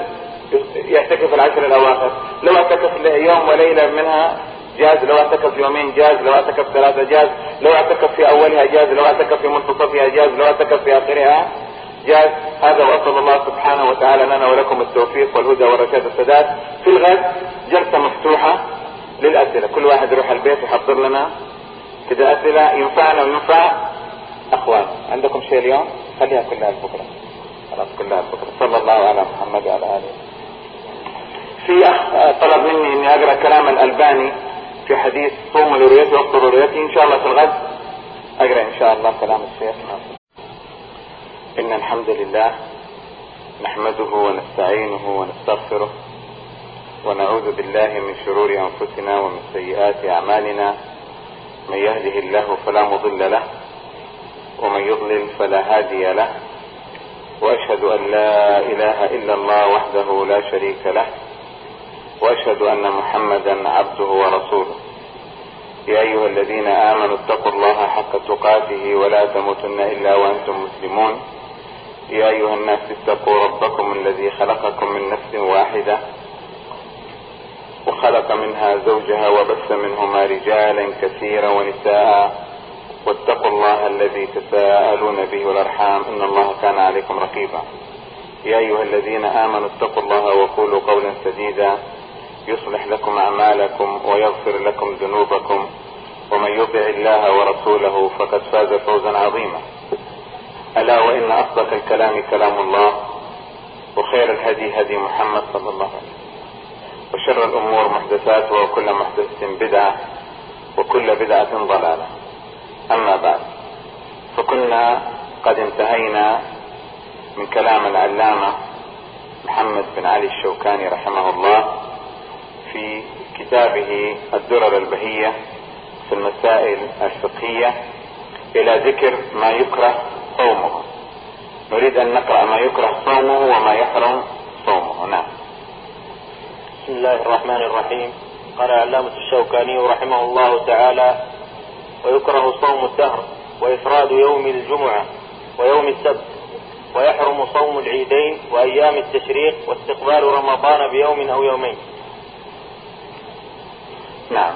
يعتكف العشر الأواخر. لو اعتكف يوم وليلة منها جاز، لو اعتكف يومين جاز، لو اعتكف ثلاثة جاز، لو اعتكف في أولها جاز، لو اعتكف في منتصفها جاز، لو اعتكف في آخرها جاز. هذا وأسأل الله سبحانه وتعالى لنا ولكم التوفيق والهدى والرشاد والسداد. في الغد جلسة مفتوحة للأسئلة، كل واحد يروح البيت ويحضر لنا كده أسئلة ينفعنا وينفع أخوان. عندكم شيء اليوم؟ خليها كلها بكرة، خلاص كلها بكرة. صلى الله على محمد وعلى آله. في أخ طلب مني إني أقرأ كلام الألباني في حديث صوم لرؤيته وافطر لرؤيته. إن شاء الله في الغد أقرأ إن شاء الله كلام الشيخ. إن الحمد لله نحمده ونستعينه ونستغفره ونعوذ بالله من شرور أنفسنا ومن سيئات أعمالنا. من يهده الله فلا مضل له ومن يضلل فلا هادي له، وأشهد أن لا إله إلا الله وحده لا شريك له، وأشهد أن محمدا عبده ورسوله. يا أيها الذين آمنوا اتقوا الله حق تقاته ولا تموتن إلا وأنتم مسلمون. يا أيها الناس اتقوا ربكم الذي خلقكم من نفس واحدة وخلق منها زوجها وبث منهما رجالا كثيرا ونساء، واتقوا الله الذي تساءلون به والأرحام إن الله كان عليكم رقيبا. يا أيها الذين آمنوا اتقوا الله وقولوا قولا سديدا يصلح لكم أعمالكم ويغفر لكم ذنوبكم، ومن يطع الله ورسوله فقد فاز فوزا عظيما. ألا وإن أصدق الكلام كلام الله، وخير الهدي هدي محمد صلى الله عليه وسلم، وشر الأمور محدثاتها وكل محدثة بدعة وكل بدعة ضلالة. أما بعد، فكنا قد انتهينا من كلام العلامة محمد بن علي الشوكاني رحمه الله في كتابه الدرر البهية في المسائل الفقهية إلى ذكر ما يكره صومه. نريد أن نقرأ ما يكره صومه وما يحرم صومه. نعم. بسم الله الرحمن الرحيم. قال علامة الشوكاني رحمه الله تعالى: ويكره صوم الدهر وإفراد يوم الجمعة ويوم السبت ويحرم صوم العيدين وأيام التشريق واستقبال رمضان بيوم أو يومين. نعم.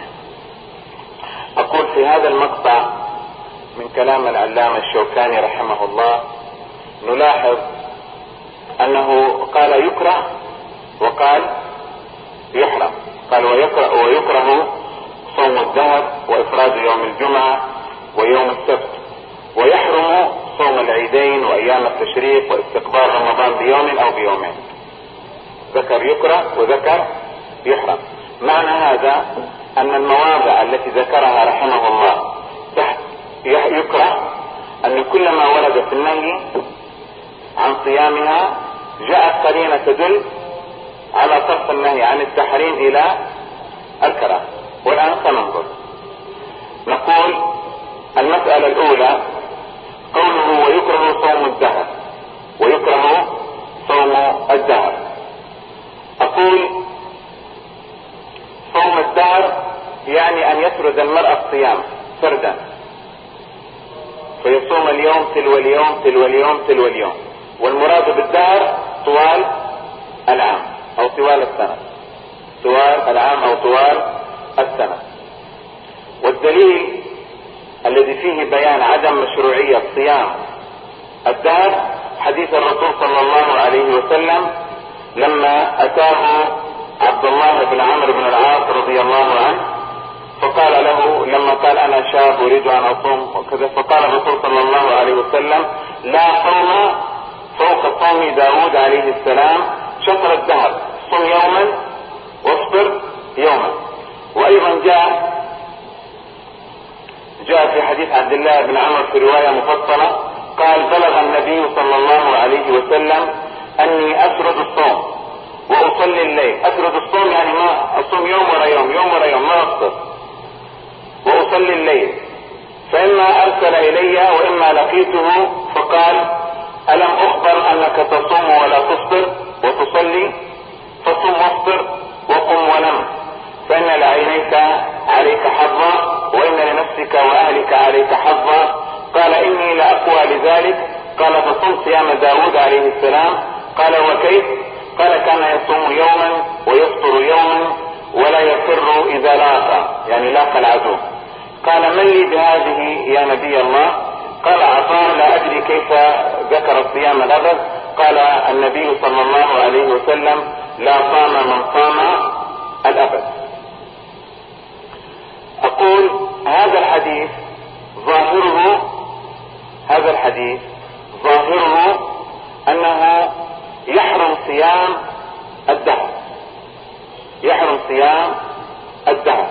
أقول في هذا المقطع من كلام العلامة الشوكاني رحمه الله نلاحظ أنه قال يكره وقال يحرم. قال ويكره, ويكره صوم الدهر وإفراد يوم الجمعة ويوم السبت، ويحرم صوم العيدين وأيام التشريق واستقبال رمضان بيوم أو بيومين. ذكر يكره وذكر يحرم. معنى هذا أن المواضع التي ذكرها رحمه الله تحت يكره أن كل ما ورد في النهي عن صيامها جاءت قرينة تدل على صرف النهي عن التحريم إلى الكراهة. والآن سننظر. نقول المسألة الأولى قوله ويكره صوم الدهر ويكره صوم الدهر. أقول صوم الدهر يعني أن يسرد المرأة الصيام سردا، فيصوم اليوم تلو اليوم تلو اليوم تلو اليوم، والمراد بالدهر طوال العام أو طوال السنة، طوال العام أو طوال السنة. والدليل الذي فيه بيان عدم مشروعية صيام الدهر حديث الرسول صلى الله عليه وسلم لما أتاه عبد الله بن عمرو بن العاص رضي الله عنه فقال له لما قال أنا شاب أريد أن أصوم وكذا، فقال الرسول صلى الله عليه وسلم لا صوم فوق صوم داود عليه السلام شطر الدهر، صم يوما واصبر يوما. وأيضا جاء جاء في حديث عبد الله بن عمرو في رواية مفصلة قال بلغ النبي صلى الله عليه وسلم أني أسرد الصوم وأصلي الليل. أسرد الصوم يعني ما أصوم يوم ورا يوم يوم ورا يوم ما أفطر، وأصلي الليل، فإما أرسل إلي وإما لقيته فقال ألم أخبر أنك تصوم ولا تفطر وتصلي؟ فصم وافطر وقم ونم، فإن لعينيك عليك حظا وإن لنفسك وأهلك عليك حظا. قال إني لأقوى لذلك. قال فصم صيام داود عليه السلام. قال وكيف؟ قال كان يصوم يوما ويفطر يوما ولا يفر إذا لاقى، يعني لاقى العدو. قال من لي بهذه يا نبي الله؟ قال عطاء لا أدري كيف ذكر الصيام الأبد. قال النبي صلى الله عليه وسلم لا صام من صام الأبد. أقول هذا الحديث ظاهره هذا الحديث ظاهره أنه يحرم صيام الدهر، يحرم صيام الدهر،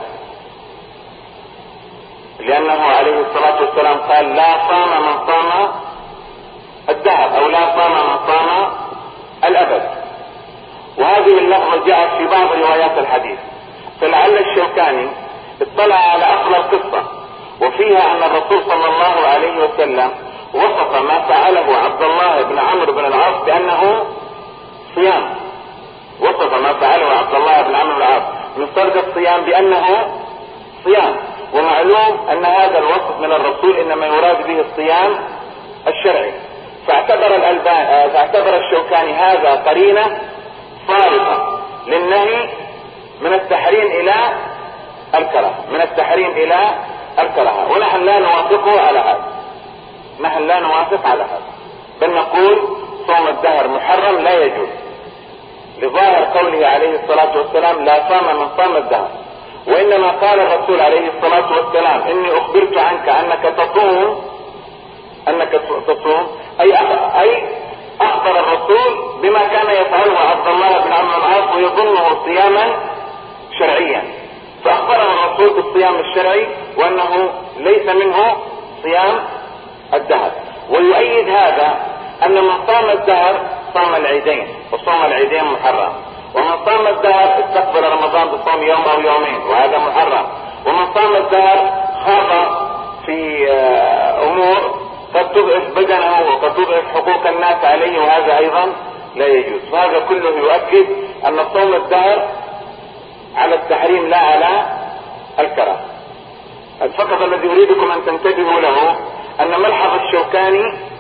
لأنه عليه الصلاة والسلام قال لا صام من صام الدهر أو لا صام من صام الأبد. وهذه اللفظة جاءت في بعض روايات الحديث، فلعل الشوكاني اطلع على أصل القصة وفيها أن الرسول صلى الله عليه وسلم وصف ما فعله عبد الله بن عمرو بن العاص بأنه صيام، وصف ما فعله عبد الله بن عمرو بن العاص من سرد الصيام بأنه صيام. ومعلوم أن هذا الوصف من الرسول إنما يراد به الصيام الشرعي، فاعتبر الألباني فاعتبر الشوكاني هذا قرينة صارفة للنهي من التحريم إلى الكراهة، من التحريم إلى الكراهة. ونحن لا نوافقه على هذا، نحن لا نوافق على هذا، بل نقول صوم الدهر محرم لا يجوز لظاهر قوله عليه الصلاة والسلام لا صام من صام الدهر. وإنما قال الرسول عليه الصلاة والسلام إني أخبرت عنك أنك تصوم أنك تصوم أي أي أخبر الرسول بما كان يفعله عبد الله بن عمرو بن العاص ويظنه صياما شرعيا، فأخبره الرسول بالصيام الشرعي وأنه ليس منه صيام الدهر. ويؤيد هذا أن من صام الدهر صام العيدين، وصوم العيدين محرم، ومن صام الدهر استقبل رمضان بصوم يوم أو يومين وهذا محرم، ومن صام الدهر خاض في أمور قد تضعف بدنه وقد تضعف حقوق الناس عليه وهذا أيضا لا يجوز. فهذا كله يؤكد أن صوم الدهر على التحريم لا على الكراهة. فقط الذي أريدكم أن تنتبهوا له أن ملحظ الشوكاني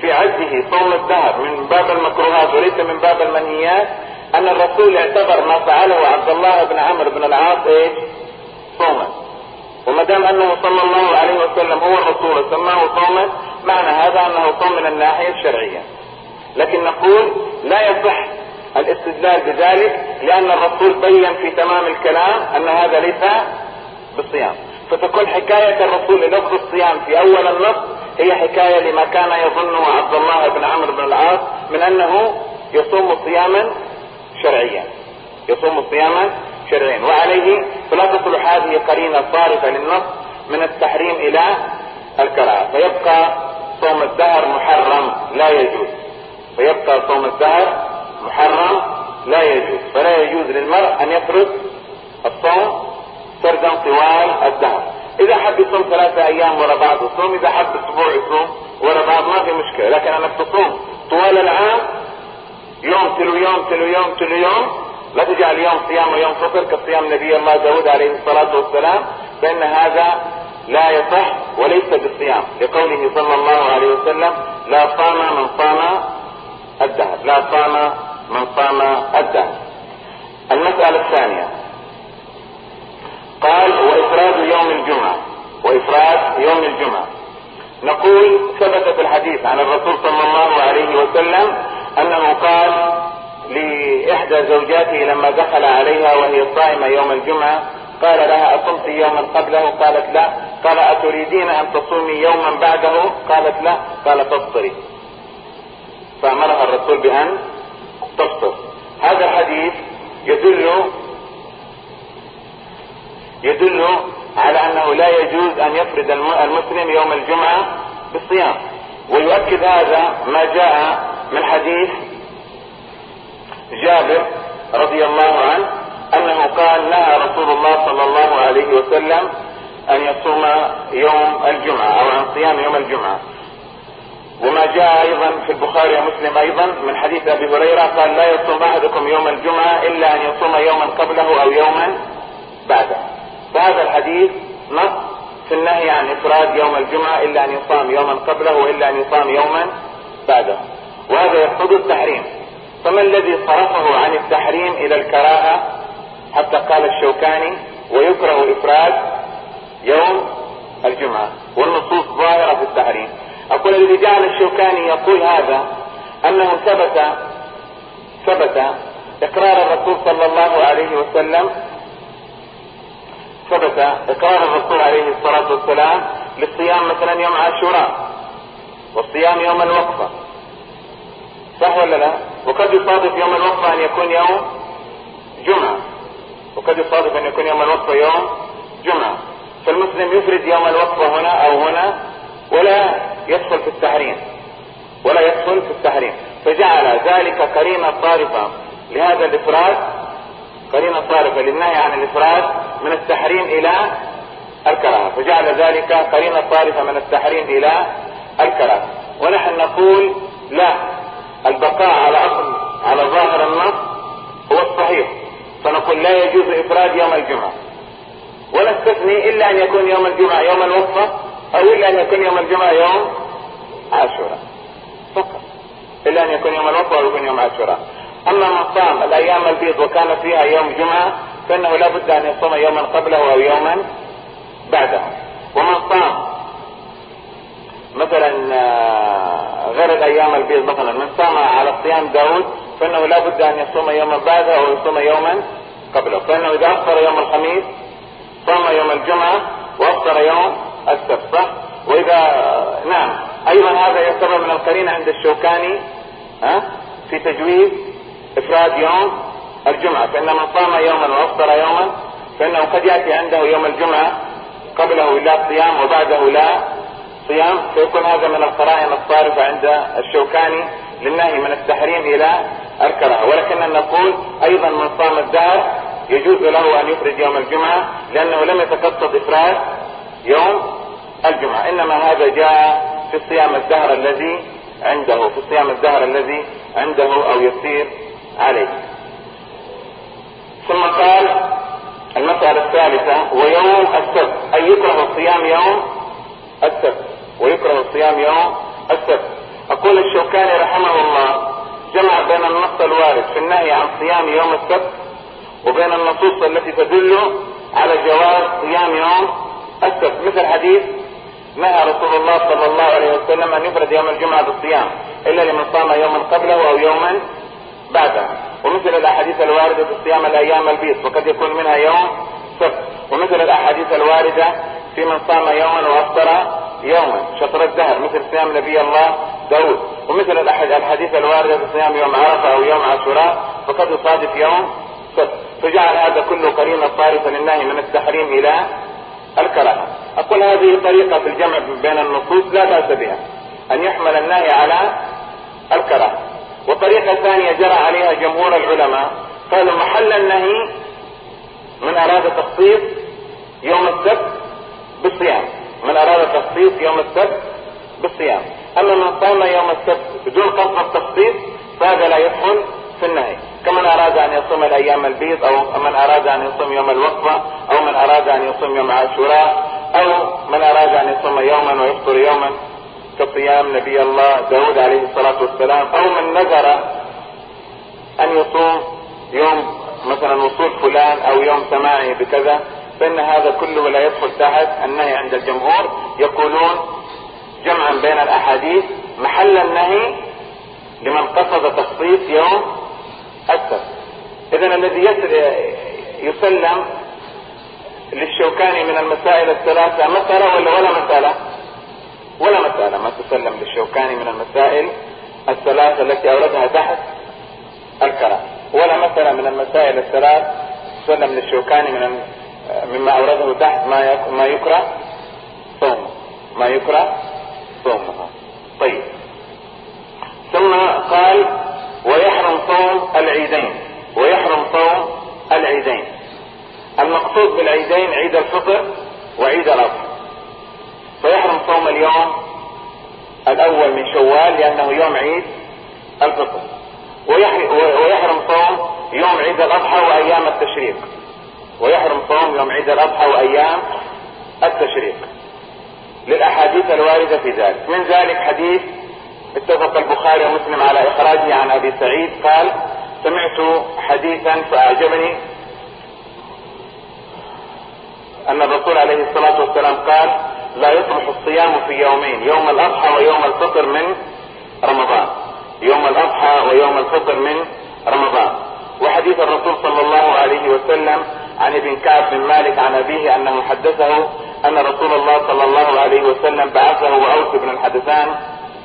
في عده صوم الدهر من باب المكروهات وليس من باب المنهيات، ان الرسول اعتبر ما فعله عبد الله بن عمرو بن العاص ايش؟ صوما. وما دام انه صلى الله عليه وسلم هو الرسول سماه صوما، معنى هذا انه صوم من الناحية الشرعية. لكن نقول لا يصح الاستدلال بذلك، لان الرسول بين في تمام الكلام ان هذا ليس بالصيام، فتكون حكاية الرسول للفظ الصيام في اول النص هي حكاية لما كان يظنه عبد الله بن عمرو بن العاص من انه يصوم صياما شرعيا، يصوم صياما شرعيا. وعليه فلا تصلح هذه قرينة صارفة للنص من التحريم الى الكراهة، فيبقى صوم الدهر محرم لا يجوز، فيبقى صوم الدهر محرم لا يجوز. فلا يجوز للمرء ان يفرض الصوم فردا طوال الدهر. اذا حب يصوم ثلاثة ايام ورا بعض يصوم، اذا حب اسبوع يصوم ورا بعض ما في مشكلة، لكن انك تصوم طوال العام يوم تلو يوم تلو يوم تلو يوم، لا تجعل يوم صيام ويوم فطر كصيام نبي الله داود عليه الصلاة والسلام، فان هذا لا يصح وليس بالصيام، لقوله صلى الله عليه وسلم لا صام من صام الدهر، لا صام من صام الدهر. المسألة الثانية قال وإفراد يوم الجمعة، وإفراد يوم الجمعة. نقول ثبت في الحديث عن الرسول صلى الله عليه وسلم أنه قال لإحدى زوجاته لما دخل عليها وهي صائمة يوم الجمعة، قال لها أصمت يوما قبله؟ قالت لا. قال أتريدين أن تصومي يوما بعده؟ قالت لا. قال تفطري، فأمرها الرسول بأن تفطر. هذا الحديث يدل يدل على أنه لا يجوز أن يفرد المسلم يوم الجمعة بالصيام. ويؤكد هذا ما جاء من حديث جابر رضي الله عنه أنه قال نهى رسول الله صلى الله عليه وسلم أن يصوم يوم الجمعة أو عن صيام يوم الجمعة. وما جاء أيضا في البخاري ومسلم أيضا من حديث أبي هريرة قال لا يصوم أحدكم يوم الجمعة إلا أن يصوم يوما قبله أو يوما بعده. فهذا الحديث نص في النهي عن إفراد يوم الجمعة إلا أن يصام يوما قبله وإلا أن يصام يوما بعده، وهذا يقتضي التحريم. فما الذي صرفه عن التحريم إلى الكراهة حتى قال الشوكاني ويكره إفراد يوم الجمعة والنصوص ظاهرة في التحريم؟ أقول الذي جعل الشوكاني يقول هذا أنه ثبت ثبت إقرار الرسول صلى الله عليه وسلم ثبت إقرار الرسول عليه الصلاة والسلام للصيام مثلا يوم عاشوراء والصيام يوم الوقفة، صح ولا لا؟ وقد يصادف يوم الوقفة أن يكون يوم جمعة، وقد يصادف أن يكون يوم الوقفة يوم جمعة، فالمسلم يفرد يوم الوقفة هنا أو هنا ولا يدخل في التحريم ولا يدخل في التحريم. فجعل ذلك قرينة صارفة لهذا الإفراد، قرينة صارفة للنهي عن الإفراد من التحريم إلى الكراهة، فجعل ذلك قرينة صارفة من التحريم إلى الكراهة. ونحن نقول لا، البقاء على أصل على ظاهر النص هو الصحيح، فنقول لا يجوز إفراد يوم الجمعة، ونستثني إلا أن يكون يوم الجمعة يوم الوقفة أو إلا أن يكون يوم الجمعة يوم عاشوراء فقط، إلا أن يكون يوم الوقفة أو يكون يوم عاشوراء. أما من صام الأيام البيض وكان فيها يوم جمعة فإنه لا بد أن يصوم يوما قبله أو يوما بعده. ومن صام مثلا غير الأيام البيض، مثلا من صام على صيام داود فإنه لا بد أن يصوم يوما بعده أو يصوم يوما قبله، فإنه إذا أفطر يوم الخميس صام يوم الجمعة وأفطر يوم السبت، صح؟ وإذا نعم أيضا هذا يعتبر من القرينة عند الشوكاني ها في تجويز إفراد يوم الجمعة، فإن من صام يوما وأفطر يوما فإنه قد يأتي عنده يوم الجمعة قبله لا صيام وبعده لا صيام، فيكون هذا من القرائن الصارفة عند الشوكاني للنهي من التحريم إلى الكراهة. ولكن نقول أيضا من صام الدهر يجوز له أن يفرد يوم الجمعة لأنه لم يتقصد إفراد يوم الجمعة، إنما هذا جاء في صيام الدهر الذي عنده في صيام الدهر الذي عنده أو يسير عليه. ثم قال المسألة الثالثة ويوم السبت، أي يكره الصيام يوم السبت، ويكره الصيام يوم السبت. أقول الشوكاني رحمه الله جمع بين النص الوارد في النهي عن صيام يوم السبت وبين النصوص التي تدل على جواز صيام يوم السبت، مثل حديث نهى رسول الله صلى الله عليه وسلم ان يفرد يوم الجمعة بالصيام الا لمن صام يوما قبله او يوما بعده، ومثل الاحاديث الواردة في صيام الايام البيض وقد يكون منها يوم سبت، ومثل الاحاديث الواردة في من صام يوما وافطر يوما شطر الدهر مثل صيام نبي الله داود، ومثل الحديث الواردة في صيام يوم عرفة او يوم عاشوراء فقد يصادف يوم سبت، فجعل هذا كله قرينة صارفة للنهي من التحريم الى الكراهة. اقول هذه طريقة في الجمع بين النصوص لا بأس بها، ان يحمل النهي على الكراهة. وطريقة ثانية جرى عليها جمهور العلماء، قالوا محل النهي من اراد تخصيص يوم السبت بالصيام، من اراد تخصيص يوم السبت بالصيام، اما من صام يوم السبت بدون قصد التخصيص فهذا لا يدخل في النهي، كمن اراد ان يصوم الايام البيض او من اراد ان يصوم يوم الوقفة او من اراد ان يصوم يوم عاشوراء او من اراد ان يصوم يوما ويفطر يوما كصيام نبي الله داود عليه الصلاة والسلام، او من نذر ان يصوم يوم مثلا وصول فلان او يوم سماعه بكذا، فان هذا كله لا يدخل تحت النهي عند الجمهور. يقولون جمعا بين الاحاديث محل النهي لمن قصد تخصيص يوم السبت. اذا الذي يسلم للشوكاني من المسائل الثلاثة مسألة ولا ولا مسألة؟ ولا مسألة ما تسلم للشوكاني من المسائل الثلاثة التي اوردها تحت الكراهة، ولا مسألة من المسائل الثلاث تسلم للشوكاني من مما اورده تحت ما ما يكره صومه، ما يكره صومه. طيب، ثم قال ويحرم صوم العيدين، ويحرم صوم العيدين. المقصود بالعيدين عيد الفطر وعيد الاضحى، فيحرم صوم اليوم الاول من شوال لانه يوم عيد الفطر، ويحرم صوم يوم عيد الاضحى وايام التشريق، ويحرم صوم يوم عيد الاضحى وايام التشريق للاحاديث الواردة في ذلك. من ذلك حديث اتفق البخاري ومسلم على اخراجه عن ابي سعيد قال سمعت حديثا فاعجبني ان الرسول عليه الصلاة والسلام قال لا يصلح الصيام في يومين، يوم الاضحى ويوم الفطر من رمضان، يوم الاضحى ويوم الفطر من رمضان. وحديث الرسول صلى الله عليه وسلم عن ابن كعب بن مالك عن ابيه انه حدثه ان رسول الله صلى الله عليه وسلم بعثه واوس بن الحدثان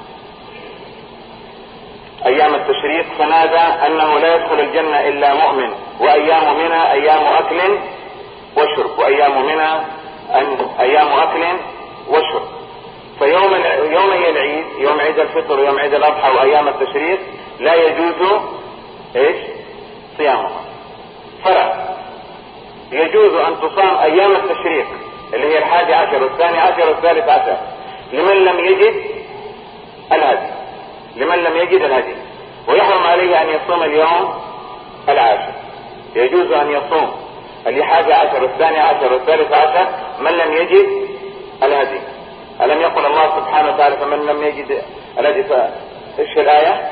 ايام التشريق فنادى انه لا يدخل الجنة الا مؤمن، وايام منى ايام اكل وشرب، وايام منى ايام اكل وشرب. فيوم يومي العيد، يوم عيد الفطر ويوم عيد الاضحى وايام التشريق لا يجوز ايش صيامها. فرع يجوز ان تصام ايام التشريق اللي هي الحادي عشر والثاني عشر والثالث عشر لمن لم يجد الهدي، لمن لم يجد الهدي، ويحرم عليه ان يصوم اليوم العاشر. يجوز ان يصوم الحادي عشر والثاني عشر والثالث عشر من لم يجد الهدي. ألم يقل الله سبحانه وتعالى فمن لم يجد الهدي فايش الآية؟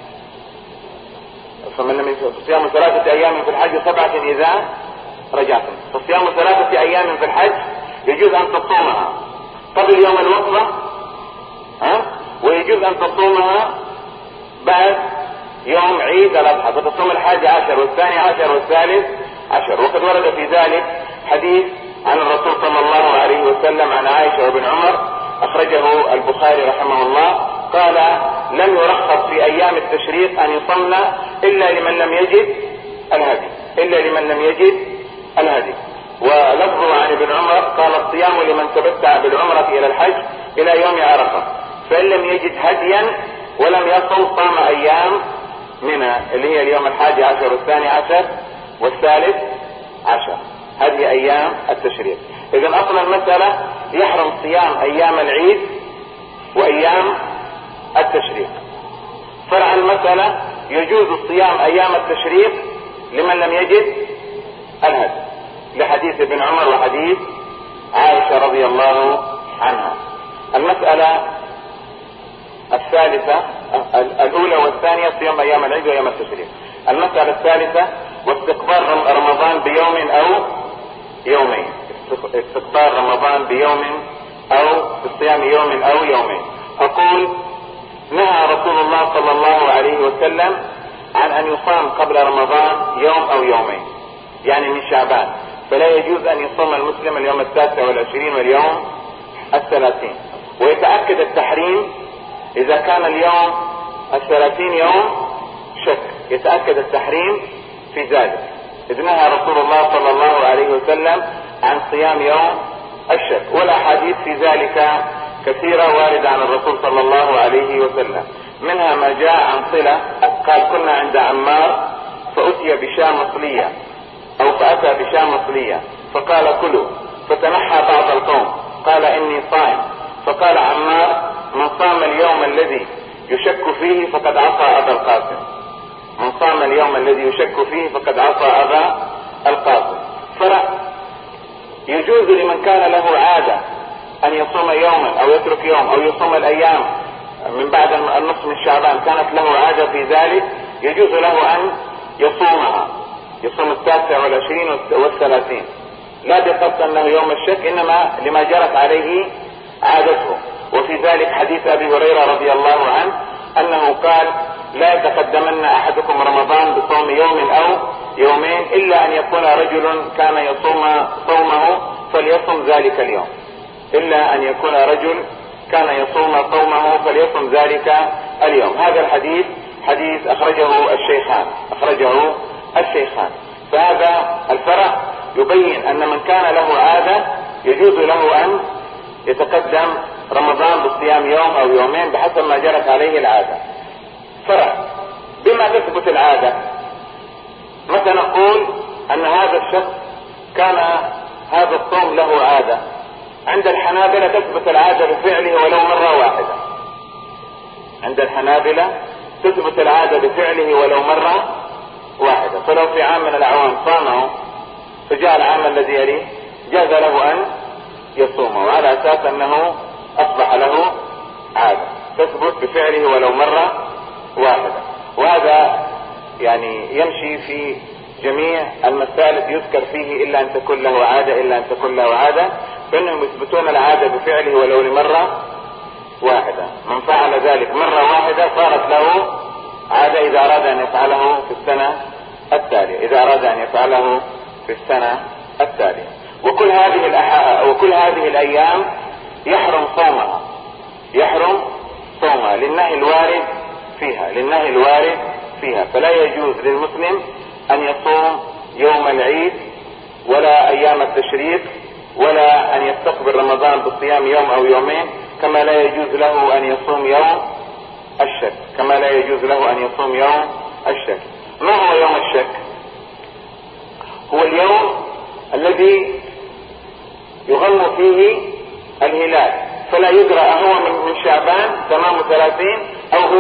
فمن لم يجد صيام ثلاثة ايام في الحج سبعة اذا رجعتم. فصيام ثلاثة ايام في الحج يجوز ان تصومها قبل يوم الوقفة، ها؟ ويجوز ان تصومها بعد يوم عيد الاضحى، فتصوم الحادي عشر والثاني عشر والثالث عشر. وقد ورد في ذلك حديث عن الرسول صلى الله عليه وسلم عن عائشة وابن عمر اخرجه البخاري رحمه الله قال لم يرخص في ايام التشريق ان يصمن الا لمن لم يجد الهدي، الا لمن لم يجد الهدي. ولفظه عن ابن عمر قال الصيام لمن تمتع بالعمرة الى الحج الى يوم عرفة، فان لم يجد هديا ولم يصم صام ايام منى اللي هي اليوم الحادي عشر والثاني عشر والثالث عشر، هذه ايام التشريق. اذا اصل المسألة يحرم صيام ايام العيد وايام التشريق. فرع المسألة يجوز الصيام ايام التشريق لمن لم يجد الهدي، لحديث ابن عمر وحديث عائشة رضي الله عنها. المسألة الثالثة الأولى والثانية صيام أيام العيد وأيام التشريق. المسألة الثالثة واستقبال رمضان بيوم أو يومين، استقبال رمضان بيوم أو بصيام يوم أو يومين. أقول نهى رسول الله صلى الله عليه وسلم عن أن يصام قبل رمضان يوم أو يومين، يعني من شعبان، فلا يجوز أن يصوم المسلم اليوم التاسع والعشرين واليوم الثلاثين. ويتأكد التحريم إذا كان اليوم الثلاثين يوم شك، يتأكد التحريم في ذلك، إذ نهى رسول الله صلى الله عليه وسلم عن صيام يوم الشك. والأحاديث في ذلك كثيرة واردة عن الرسول صلى الله عليه وسلم، منها ما جاء عن صلة قال كنا عند عمار فأتي بشاة مصلية أو فأتى بشاة مصلية فقال كلوا، فتنحى بعض القوم قال إني صائم، فقال عمار من صام اليوم الذي يشك فيه فقد عصى أبا القاسم، من صام اليوم الذي يشك فيه فقد عصى أبا القاسم. فرع يجوز لمن كان له عادة أن يصوم يوما أو يترك يوم أو يصوم الأيام من بعد النصف من شعبان كانت له عادة في ذلك، يجوز له أن يصومها، يصوم التاسع والعشرين والثلاثين، لا بقصد أنه يوم الشك، إنما لما جرت عليه عادته. وفي ذلك حديث أبي هريرة رضي الله عنه أنه قال لا يتقدمن أحدكم رمضان بصوم يوم أو يومين إلا أن يكون رجل كان يصوم صومه فليصم ذلك اليوم، إلا أن يكون رجل كان يصوم صومه فليصم ذلك اليوم. هذا الحديث حديث أخرجه الشيخان، أخرجه الشيخان. فهذا الفرع يبين أن من كان له عادة يجوز له أن يتقدم رمضان بالصيام يوم أو يومين بحسب ما جرت عليه العادة. فرع بما تثبت العادة، متى نقول أن هذا الشخص كان هذا الصوم له عادة؟ عند الحنابلة تثبت العادة بفعله ولو مرة واحدة، عند الحنابلة تثبت العادة بفعله ولو مرة واحدة. فلو في عام من الأعوام صامه فجاء العام الذي يليه جاز له أن يصومه على أساس أنه أصبح له عادة تثبت بفعله ولو مرة واحدة. وهذا يعني يمشي في جميع المسائل يذكر فيه إلا أن تكون له عادة، إلا أن تكون له عادة، فإنهم يثبتون العادة بفعله ولو لمرة واحدة. من فعل ذلك مرة واحدة صارت له عادة إذا أراد أن يفعله في السنة التالية، إذا أراد أن يفعله في السنة التالية. وكل هذه الأح... وكل هذه الأيام يحرم صومها، يحرم صومها للنهي الوارد فيها، للنهي الوارد فيها. فلا يجوز للمسلم أن يصوم يوم العيد ولا أيام التشريق ولا أن يستقبل رمضان بالصيام يوم أو يومين، كما لا يجوز له أن يصوم يوم الشك، كما لا يجوز له أن يصوم يوم الشك. ما هو يوم الشك؟ هو اليوم الذي يغم فيه الهلال، فلا يدرى هو من شعبان تمام ثلاثين أو هو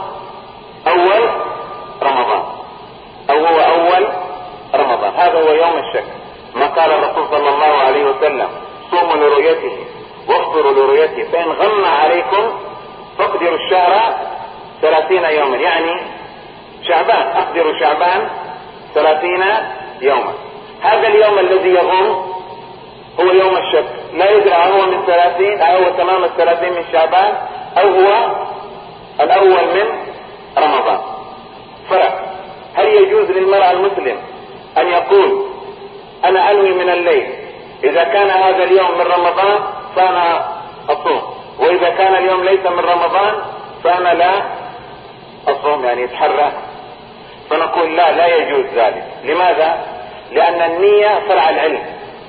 أول رمضان، أو هو أول رمضان. هذا هو يوم الشك. ما قال الرسول صلى الله عليه وسلم صوموا لرؤيته وافطروا لرؤيته فإن غم عليكم فاقدروا الشهر ثلاثين يوما، يعني شعبان، اقدروا شعبان ثلاثين يوما. هذا اليوم الذي يغم هو يوم الشك، لا يدرى هو من ثلاثين أو هو تمام الثلاثين من شعبان أو هو الأول من رمضان. فرق، هل يجوز للمرأة المسلم أن يقول أنا أنوي من الليل إذا كان هذا اليوم من رمضان فأنا أصوم، وإذا كان اليوم ليس من رمضان فأنا لا أصوم، يعني يتحرى؟ فنقول لا، لا يجوز ذلك. لماذا؟ لأن النية فرع العلم،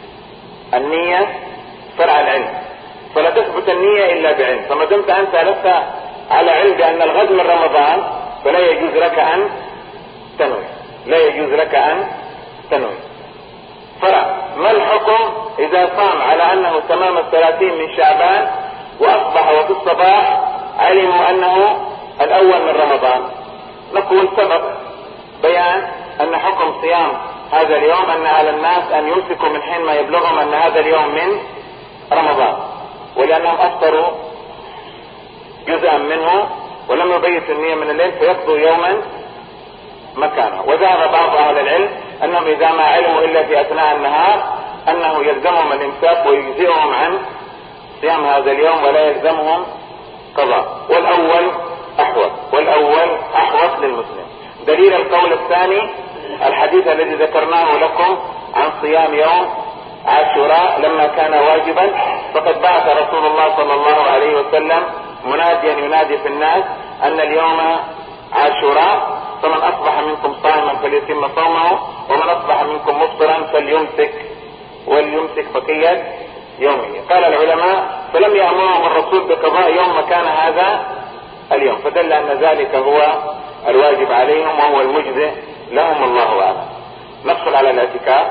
النية فرع العلم، فلا تثبت النية إلا بعلم. فما دمت أنت لست على علم بأن الغد من رمضان فلا يجوز لك أن تنوي، لا يجوز لك أن تنوي. فرع، ما الحكم إذا صام على أنه تمام الثلاثين من شعبان وأصبح وفي الصباح علموا أنه الأول من رمضان؟ نقول سبق بيان أن حكم صيام هذا اليوم أن على الناس أن يمسكوا من حين ما يبلغهم أن هذا اليوم من رمضان، ولأنهم أفطروا جزءا منه ولم يبيت النية من الليل فيقضوا يوما مكانه. وذهب بعض اهل العلم انهم اذا ما علموا الا في اثناء النهار انه يلزمهم الامساك ويجزئهم عن صيام هذا اليوم ولا يلزمهم قضاء، والاول احوط والاول احوط للمسلم. دليل القول الثاني الحديث الذي ذكرناه لكم عن صيام يوم عاشوراء لما كان واجبا، فقد بعث رسول الله صلى الله عليه وسلم مناديا ينادي في الناس ان اليوم عاشوراء، فمن اصبح منكم صائما فليتم صومه ومن اصبح منكم مفطرا فليمسك وليمسك بقية يومه. قال العلماء فلم يأمرهم الرسول بقضاء يوم مكان هذا اليوم، فدل ان ذلك هو الواجب عليهم وهو المجزئ لهم، الله اعلم. ندخل على الاعتكاف.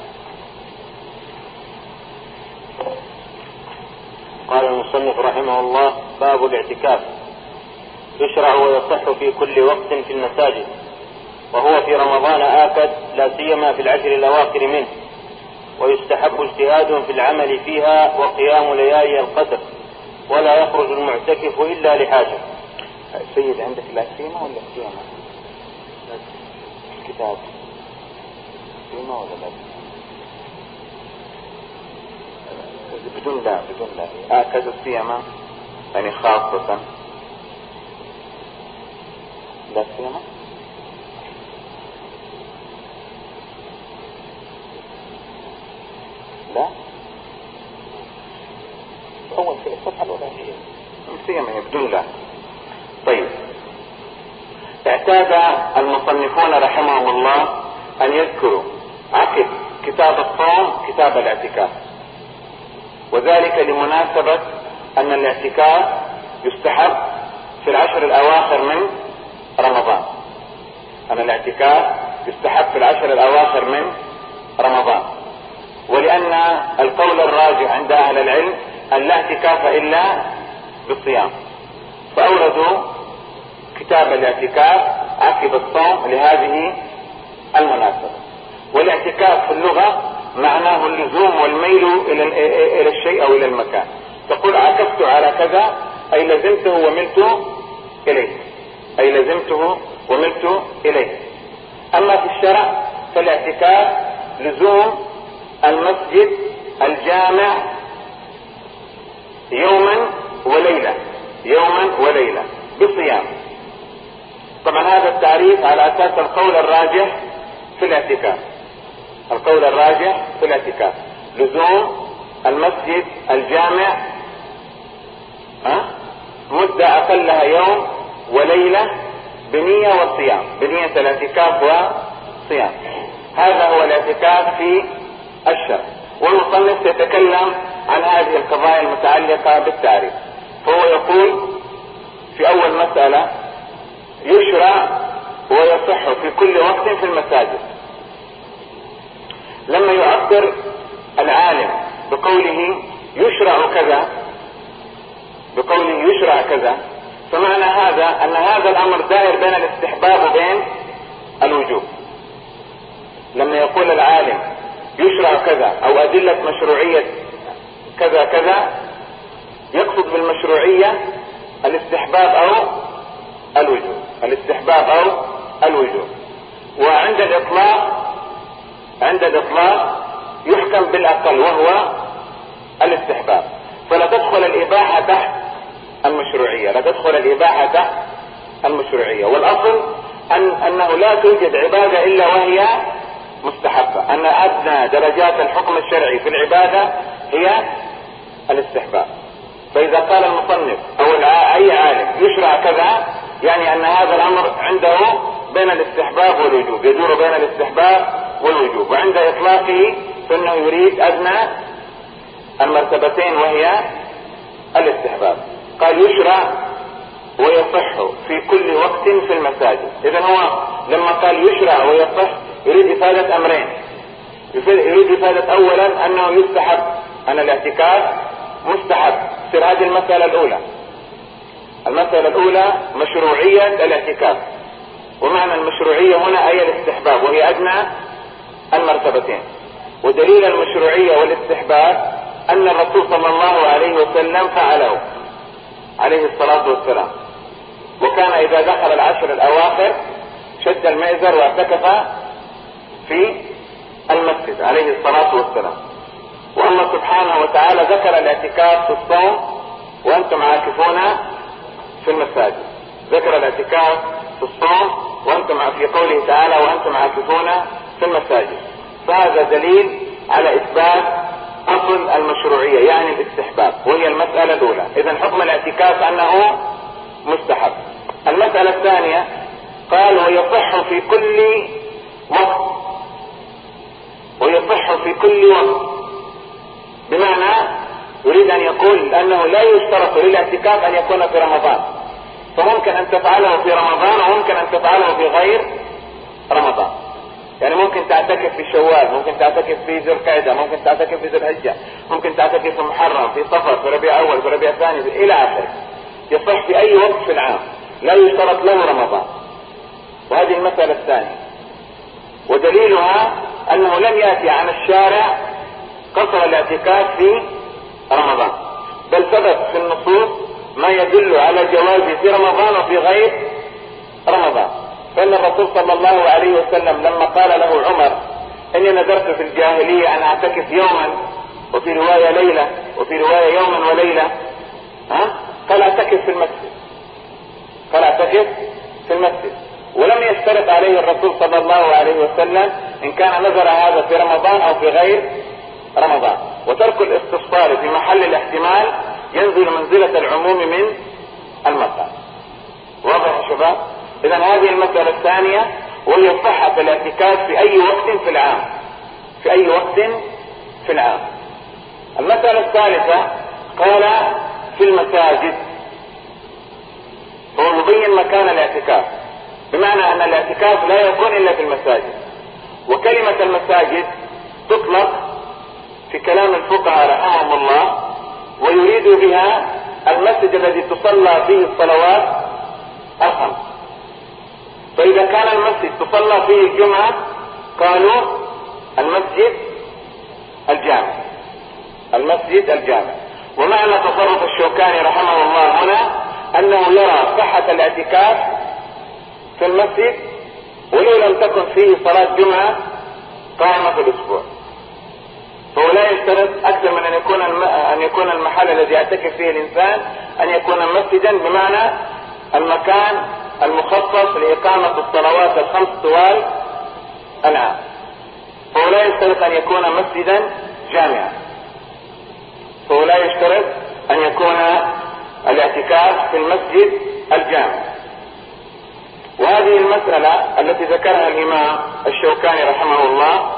قال المصنف رحمه الله: باب الاعتكاف. يشرع ويصح في كل وقت في المساجد، وهو في رمضان آكد لا سيما في العشر الأواخر منه، ويستحب اجتهاد في العمل فيها وقيام ليالي القدر، ولا يخرج المعتكف إلا لحاجة. سيد عندك لا سيما ولا سيما؟ الكتاب سيما ولا لا؟ بدون لا بدون لا آكد السيما يعني خاصة لا سيما. لا أول في الصفحة الأولى هي سيما هي بدون لا. طيب، اعتاد المصنفون رحمهم الله أن يذكروا عقب كتاب الصوم كتاب الاعتكاف، وذلك لمناسبة أن الاعتكاف يستحب في العشر الأواخر من رمضان. أن الاعتكاف يستحب في العشر الأواخر من رمضان، ولأن القول الراجح عند أهل العلم أن لا اعتكاف إلا بالصيام، فأوردوا كتاب الاعتكاف عقب الصوم لهذه المناسبة. والاعتكاف في اللغة معناه اللزوم والميل إلى الشيء أو إلى المكان. تقول عكفت على كذا أي لزمته وملت إليه، أي لزمته وملت إليه. أما في الشرع فالاعتكاف لزوم المسجد الجامع يوما وليلة، يوما وليلة بصيام. طبعا هذا التعريف على أساس القول الراجح في الاعتكاف. القول الراجح في الاعتكاف لزوم المسجد الجامع أه؟ مدة أقلها يوم وليلة بنية وصيام، بنية الاعتكاف وصيام. هذا هو الاعتكاف في الشرع. والمصنف يتكلم عن هذه القضايا المتعلقة بالتعريف، فهو يقول في أول مسألة: يشرع ويصح في كل وقت في المساجد. لما يعبر العالم بقوله يشرع كذا، بقوله يشرع كذا، فمعنى هذا أن هذا الأمر دائر بين الاستحباب وبين الوجوب. لما يقول العالم يشرع كذا أو أدلة مشروعية كذا كذا، يقصد بالمشروعية الاستحباب أو الوجوب، الاستحباب أو الوجوب. وعند الإطلاق عند الإطلاق يحكم بالأقل وهو الاستحباب، فلا تدخل الإباحة تحت المشروعية، لا تدخل الإباحة تحت المشروعية. والأصل أن أنه لا توجد عبادة إلا وهي مستحبة، أن أدنى درجات الحكم الشرعي في العبادة هي الاستحباب. فإذا قال المصنف أو أي عالم يشرع كذا، يعني أن هذا الأمر عنده بين الاستحباب والوجوب، يدور بين الاستحباب والوجوب. وعند إطلاقه فإنه يريد أدنى المرتبتين وهي الاستحباب. قال يشرع ويصح في كل وقت في المساجد. إذن هو لما قال يشرع ويصح يريد إفادة أمرين. يريد إفادة أولا أنه يستحب، أن الاعتكاف مستحب. في هذه المسألة الأولى، المسألة الأولى مشروعية الاعتكاف، ومعنى المشروعية هنا أي الاستحباب، وهي أدنى المرتبتين. ودليل المشروعية والاستحباب أن الرسول صلى الله عليه وسلم فعله عليه الصلاة والسلام. وكان إذا دخل العشر الأواخر شد المئزر واعتكف في المسجد عليه الصلاة والسلام. والله سبحانه وتعالى ذكر الاعتكاف في الصوم وأنتم عاكفون في المساجد، ذكر الاعتكاف في الصوم وأنتم في قوله تعالى وأنتم عاكفون في المساجد، فهذا دليل على إثبات أصل المشروعية يعني الاستحباب، وهي المسألة الأولى. إذن حكم الاعتكاف أنه مستحب. المسألة الثانية قال ويصح في كل وقت، ويصح في كل وقت، بمعنى يريد أن يقول أنه لا يشترط للاعتكاف أن يكون في رمضان، فممكن أن تفعله في رمضان وممكن أن تفعله في غير رمضان. يعني ممكن تعتكف في شوال، ممكن تعتكف في ذي القعدة، ممكن تعتكف في ذي الحجة، ممكن تعتكف في محرم، في صفر، في ربيع أول، في ربيع ثاني، إلى آخره. يصح في أي وقت في العام، لا يشترط له رمضان. وهذه المسألة الثانية، ودليلها أنه لم يأتي عن الشارع قصر الاعتكاف في رمضان، بل ثبت في النصوص ما يدل على جوازه في رمضان وفي غير رمضان. فإن الرسول صلى الله عليه وسلم لما قال له عمر إني نذرت في الجاهلية أن أعتكف يوما، وفي رواية ليلة، وفي رواية يوما وليلة، ها؟ قال اعتكف في المسجد، قال اعتكف في المسجد، ولم يشترط عليه الرسول صلى الله عليه وسلم إن كان نذر هذا في رمضان أو في غير رمضان. وترك الاستفسار في محل الاحتمال ينزل منزلة العموم من المسألة. واضح يا شباب؟ إذن هذه المسألة الثانية، وهي صحة الاعتكاف في أي وقت في العام، في أي وقت في العام. المسألة الثالثة قال في المساجد، هو يبين مكان الاعتكاف، بمعنى أن الاعتكاف لا يكون إلا في المساجد. وكلمة المساجد تطلق في كلام الفقهاء رحمهم الله، ويريد بها المسجد الذي تصلى فيه الصلوات الخمس. فإذا كان المسجد تصلى فيه الجمعة قالوا المسجد الجامع، المسجد الجامع. ومعنى تصرف الشوكاني رحمه الله هنا أنه يرى صحة الاعتكاف في المسجد ولو لم تكن فيه صلاة جمعة قائمة في الأسبوع، فهو لا يشترط أكثر من أن يكون أن يكون المحل الذي يعتكف فيه الإنسان أن يكون مسجدا، بمعنى المكان المخصص لإقامة الصلوات الخمس طوال العام. فهو لا يشترط أن يكون مسجدا جامعا، فهو لا يشترط أن يكون الاعتكاف في المسجد الجامع. وهذه المسألة التي ذكرها الإمام الشوكاني رحمه الله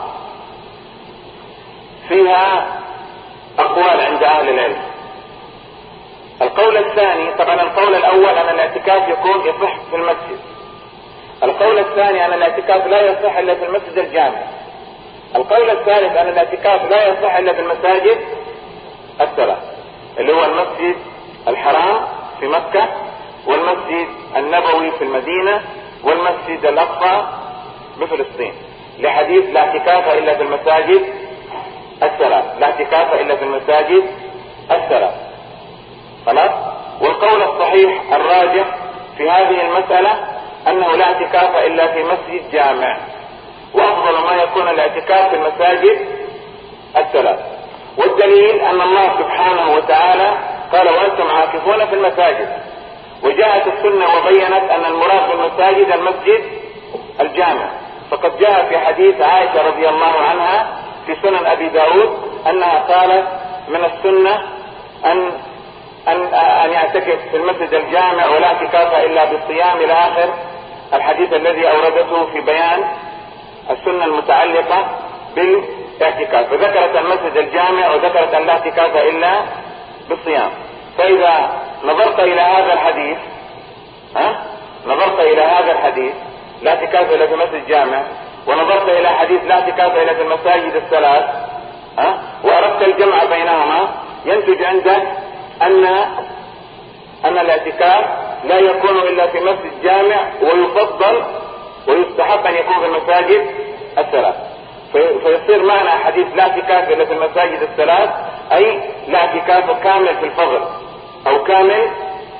فيها أقوال عند أهل العلم. القول الثاني، طبعا القول الأول أن الاعتكاف يكون يصح في المسجد. القول الثاني أن الاعتكاف لا يصح إلا في المسجد الجامع. القول الثالث أن الاعتكاف لا يصح إلا في المساجد الثلاث، اللي هو المسجد الحرام في مكة، والمسجد النبوي في المدينة، والمسجد الأقصى بفلسطين، لحديث لا اعتكاف إلا في المساجد الثلاث، لا اعتكاف إلا في المساجد الثلاث. خلاص؟ والقول الصحيح الراجح في هذه المسألة أنه لا اعتكاف إلا في مسجد جامع، وأفضل ما يكون الاعتكاف في المساجد الثلاث. والدليل أن الله سبحانه وتعالى قال وأنتم عاكفون في المساجد، وجاءت السنة وبينت أن المراد بالمساجد المسجد الجامع. فقد جاء في حديث عائشة رضي الله عنها في سنن أبي داود أنها قالت من السنة أن أن أن يعتكف في المسجد الجامع ولا اعتكاف إلا بالصيام إلى آخر الحديث الذي أوردته في بيان السنة المتعلقة بالاعتكاف. فذكرت المسجد الجامع وذكرت أن لا اعتكاف إلا بالصيام. فإذا نظرت إلى هذا الحديث ها نظرت إلى هذا الحديث لا اعتكاف إلا في مسجد جامع، ونظرت إلى حديث لا اعتكاف إلا في المساجد الثلاث، ها وأردت الجمع بينهما، ينتج عندك أن أن الاعتكاف لا يكون إلا في مسجد جامع، ويفضل ويستحب أن يكون في المساجد الثلاث. فيصير معنى حديث لا اعتكاف إلا في المساجد الثلاث أي لا اعتكاف كامل في الفضل أو كامل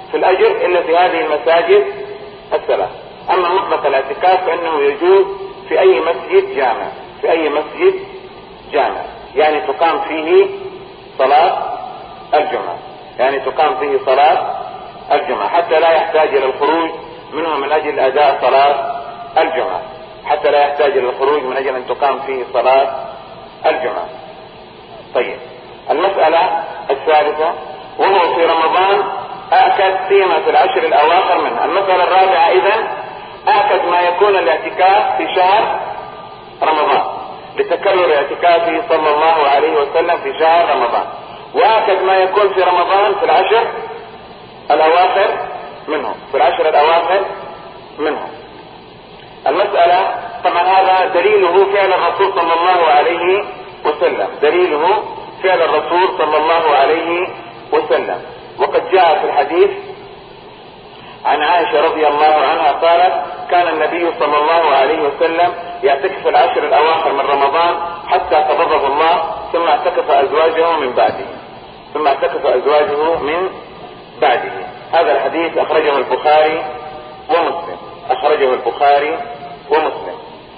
في الأجر إلا في هذه المساجد الثلاث. أما مطلق الاعتكاف فإنه يجوز في أي مسجد جامع، في أي مسجد جامع، يعني تقام فيه صلاة الجمعة، يعني تقام فيه صلاة الجمعة حتى لا يحتاج إلى الخروج منه من أجل أداء صلاة الجمعة، حتى لا يحتاج إلى الخروج من أجل أن تقام فيه صلاة الجمعة. طيب، المسألة الثالثة وهو في رمضان أأكد فيما في العشر الأواخر منه. المسألة الرابعة إذن أأكد ما يكون الاعتكاف في شهر رمضان لتكرر اعتكافه صلى الله عليه وسلم في شهر رمضان، وأكد ما يكون في رمضان في العشر الأواخر منه، في العشر الأواخر منه. المسألة طبعا هذا دليله فعل الرسول صلى الله عليه وسلم، دليله فعل الرسول صلى الله عليه وسلم. وقد جاء في الحديث عن عائشة رضي الله عنها قالت: كان النبي صلى الله عليه وسلم يعتكف العشر الأواخر من رمضان حتى قبضه الله، ثم اعتكف أزواجه من بعده ثم اعتكف أزواجه من بعده. هذا الحديث أخرجه البخاري ومسلم، أخرجه البخاري ومسلم.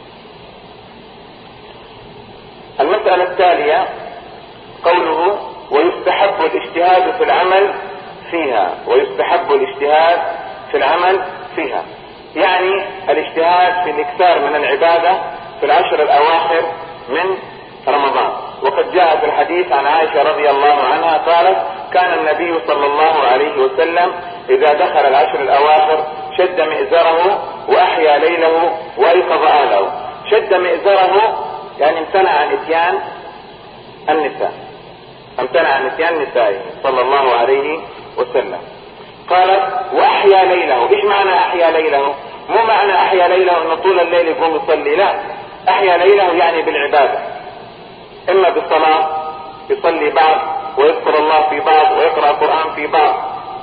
المسألة التالية قوله: ويستحب الاجتهاد في العمل فيها، ويستحب الاجتهاد في العمل فيها، يعني الاجتهاد في الاكثار من العبادة في العشر الأواخر من رمضان. وقد جاء في الحديث عن عائشة رضي الله عنها قالت: كان النبي صلى الله عليه وسلم إذا دخل العشر الأواخر شد مئزره وأحيا ليله وأيقظ أهله. شد مئزره يعني امتنع عن إتيان النساء، امتنع عن إتيان نسائه صلى الله عليه وسلم. قالت: وأحيا ليله. إيش معنى أحيا ليله؟ مو معنى أحيا ليله أنه طول الليل يقوم يصلي، لا، أحيا ليله يعني بالعبادة، إما بالصلاة يصلي بعض ويذكر الله في بعض ويقرأ القرآن في بعض،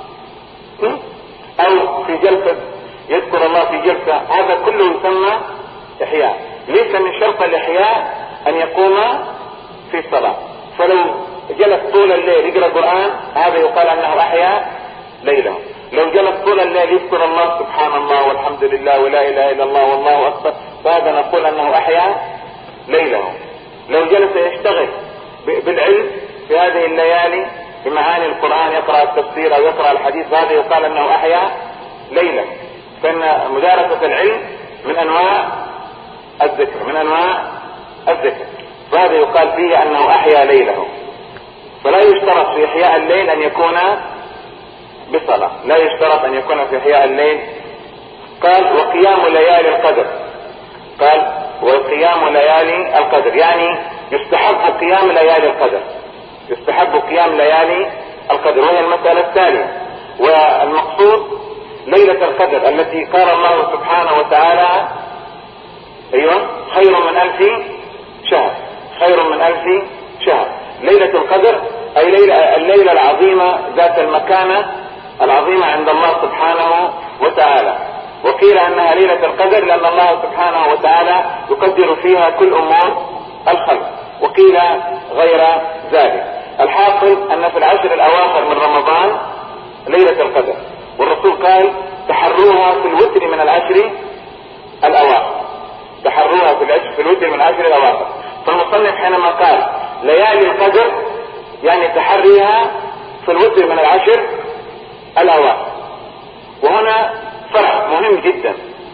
أو في جلسة يذكر الله في جلسة، هذا كله يسمى إحياء. ليس من شرط الإحياء أن يقوم في الصلاة، فلو جلس طول الليل يقرأ القرآن هذا يقال أنه أحيا ليله. لو جلس طول الليل يذكر الله سبحان الله والحمد لله ولا إله إلا الله والله أكبر فهذا نقول أنه أحيا ليله. لو جلس يشتغل بالعلم في هذه الليالي بمعاني القرآن، يقرأ التفسير أو يقرأ الحديث، هذا يقال أنه أحيا ليله، فإن مدارسة العلم من أنواع الذكر، من أنواع الذكر، فهذا يقال فيه أنه أحيا ليله. فلا يشترط في إحياء الليل أن يكون بصلاة، لا يشترط أن يكون في إحياء الليل. قال: وقيام ليالي القدر. قال: وقيام ليالي القدر يعني يستحب قيام ليالي القدر، يستحب قيام ليالي القدر، وهي المسألة الثانية. والمقصود ليلة القدر التي قال الله سبحانه وتعالى: ايوه خير من ألف شهر، خير من ألف شهر. ليلة القدر اي ليلة الليلة العظيمة ذات المكانة العظيمة عند الله سبحانه وتعالى. وقيل انها ليلة القدر لان الله سبحانه وتعالى يقدر فيها كل امور الخلق، وقيل غير ذلك. الحاصل ان في العشر الاواخر من رمضان ليلة القدر، والرسول قال: تحروها في الوتر من العشر الاواخر، تحروها في العشر في الوتر من العشر الاواخر. فالمصنف حينما قال ليالي القدر يعني تحريها في الوتر من العشر الاواخر. وهنا فرع مهم جدا،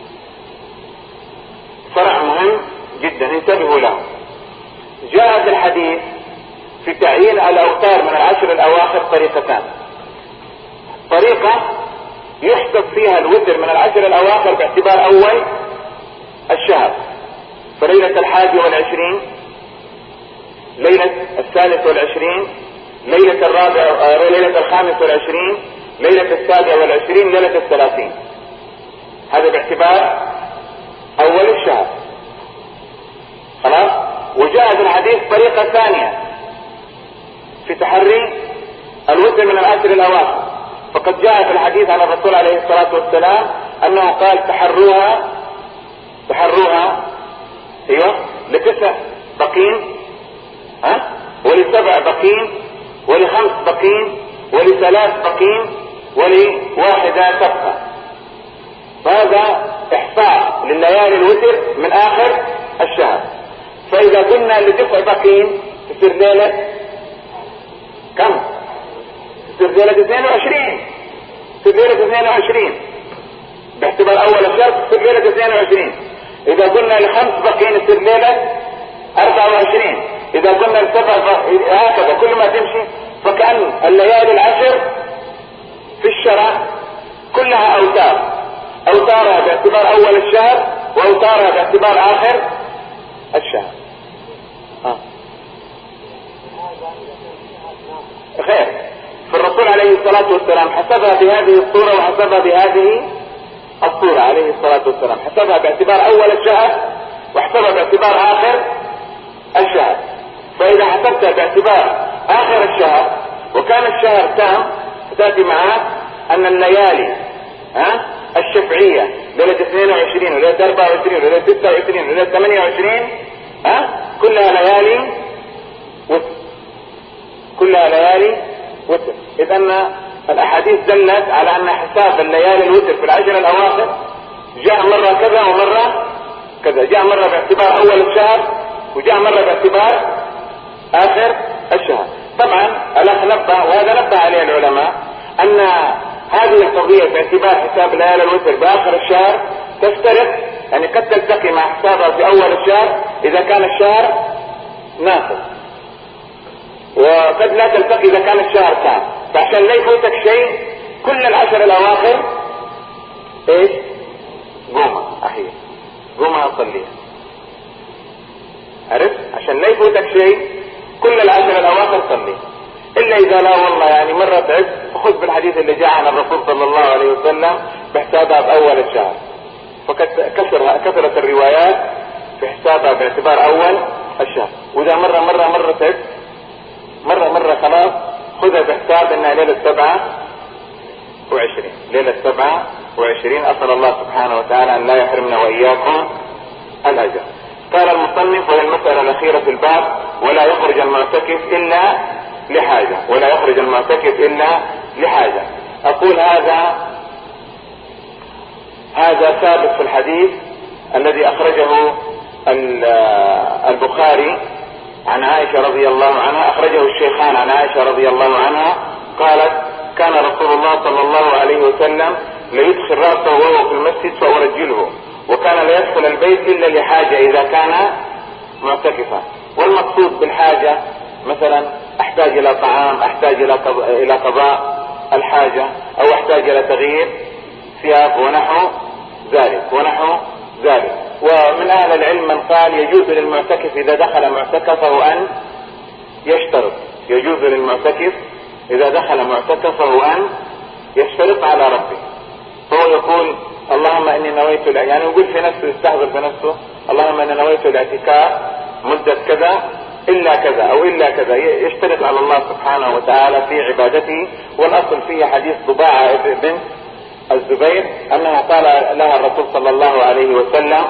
فرع مهم جدا انتبهوا له. جاء في الحديث في تعيين الاوتار من العشر الاواخر طريقتان: طريقة يحسب فيها الوتر من العشر الاواخر باعتبار اول الشهر، فليلة الحادي والعشرين، ليلة الثالث والعشرين، ليلة الرابع، ليلة الخامس والعشرين، ليلة السابع والعشرين، ليلة الثلاثين. هذا باعتبار اول الشهر. خلاص. وجاء في الحديث طريقة ثانية في تحري الوتر من العشر الاواخر، فقد جاء في الحديث عن الرسول عليه الصلاة والسلام انه قال: تحروها تحروها ايوه لتسع بقين، ها ولسبع بقين ولخمس بقين ولثلاث بقين ولواحدة تبقى. فهذا إحصاء لليالي الوتر من آخر الشهر. فإذا قلنا لتسع بقين تصير ليلة كم؟ تصير ليلة اثنين وعشرين، تصير ليلة اثنين وعشرين باعتبار أول الشهر، تصير ليلة اثنين وعشرين. إذا قلنا لخمس بقين تصير ليلة أربعة وعشرين. إذا قلنا لسبع بقين، هكذا كل ما تمشي. فكأن الليالي العشر في الشرع كلها أوتار، أوتارها باعتبار أول الشهر وأوتارها باعتبار آخر الشهر. آه. خير. فالرسول عليه الصلاة والسلام حسبها بهذه الصورة وحسبها بهذه الصورة عليه الصلاة والسلام. حسبها باعتبار أول الشهر وحسبها باعتبار آخر الشهر. فإذا حسبتها باعتبار آخر الشهر وكان الشهر تام، فتأتي معاه أن الليالي ها الشفعية ليلة اثنين وعشرين وليلة أربعة وعشرين وليلة ستة وعشرين وليلة ثمانية وعشرين ها كلها ليالي وتر، كلها ليالي وتر. إذ أن الأحاديث دلت على أن حساب الليالي الوتر في العشر الأواخر جاء مرة كذا ومرة كذا، جاء مرة باعتبار أول الشهر وجاء مرة باعتبار آخر الشهر. طبعا الأخ نبه، وهذا نبه عليه العلماء، أن هذه القضية باعتبار حساب ليالي الوتر بآخر الشهر تفترق، يعني قد تلتقي مع حسابها في أول الشهر إذا كان الشهر ناقص، وقد لا تلتقي إذا كان الشهر تام. فعشان لا يفوتك شيء كل العشر الأواخر إيش؟ قومة أخير، قومة أصليها. عرفت؟ عشان لا يفوتك شيء كل العشر الأواخر صليها. إلا إذا لا والله يعني مرة تعبت فخذ بالحديث اللي جاء عن الرسول صلى الله عليه وسلم بحسابها بأول الشهر. فكثر كثرت الروايات في حسابها باعتبار أول الشهر. وإذا مرة مرة مرة تعبت مرة مرة خلاص خذها بحساب أنها ليلة سبعة وعشرين، ليلة سبعة وعشرين. أسأل الله سبحانه وتعالى أن لا يحرمنا وإياكم الأجر. قال المصنف: وللمسألة الأخيرة في الباب: ولا يخرج المعتكف إلا لحاجة، ولا يخرج المعتكف إلا لحاجة. أقول هذا هذا ثابت في الحديث الذي أخرجه البخاري عن عائشة رضي الله عنها، أخرجه الشيخان عن عائشة رضي الله عنها قالت: كان رسول الله صلى الله عليه وسلم ليدخل رأسه وهو في المسجد فأرجله، وكان لا يدخل البيت إلا لحاجة إذا كان معتكفا. والمقصود بالحاجة مثلا أحتاج إلى طعام، أحتاج إلى قضاء الحاجة، أو أحتاج إلى تغيير ثياب ونحو ذلك ونحو ذلك. ومن أهل العلم من قال يجوز للمعتكف إذا دخل معتكفه أن يشترط، يجوز للمعتكف إذا دخل معتكفه أن يشترط على ربه. فهو يقول: اللهم إني نويت، يعني يقول في نفسه، يستحضر في نفسه: اللهم إني نويت الاعتكاف مدة كذا إلا كذا أو إلا كذا، يشترط على الله سبحانه وتعالى في عبادته. والأصل فيه حديث ضباعة بنت الزبير أنها قال لها الرسول صلى الله عليه وسلم: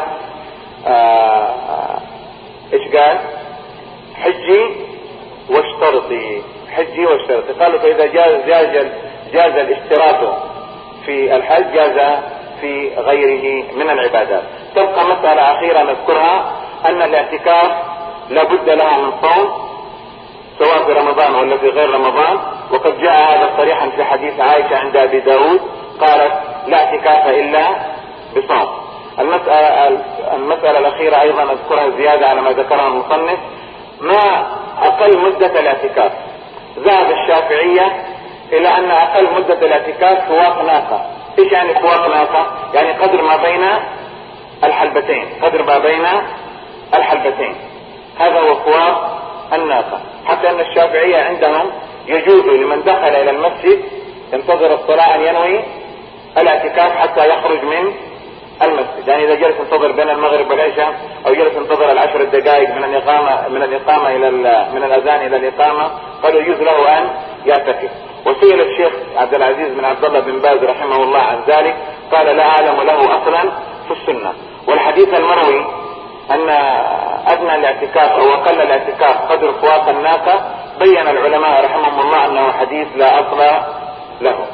آه إيش قال؟ حجي واشترطي، حجي واشترطي. قالوا: فإذا جاز, جاز, جاز الاشتراط في الحج جاز في غيره من العبادات. تبقى مسألة أخيرة نذكرها، أن الاعتكاف لابد لها من صوم سواء في رمضان ولا في غير رمضان. وقد جاء هذا صريحا في حديث عائشة عند أبي داود قالت: لا اعتكاف إلا بصوم. المسألة, المسألة الأخيرة أيضا أذكرها زيادة على ما ذكرها المصنف: ما أقل مدة الاعتكاف؟ ذهب الشافعية إلى أن أقل مدة الاعتكاف فواق ناقة. إيش يعني فواق ناقة؟ يعني قدر ما بين الحلبتين، قدر ما بين الحلبتين، هذا هو فواق الناقة. حتى أن الشافعية عندهم يجوز لمن دخل إلى المسجد ينتظر الصلاة أن ينوي الاعتكاف حتى يخرج من المسجد. يعني إذا جلس ينتظر بين المغرب والعشاء أو جلس ينتظر العشر الدقائق من الإقامة من الإقامة إلى من الأذان إلى الإقامة، قالوا يجوز له أن يعتكف. وسئل الشيخ عبد العزيز بن عبد الله بن باز رحمه الله عن ذلك، قال: لا أعلم له أصلا في السنة. والحديث المروي أن أدنى الاعتكاف أو أقل الاعتكاف قدر فواق الناقة، بين العلماء رحمهم الله أنه حديث لا أصل له.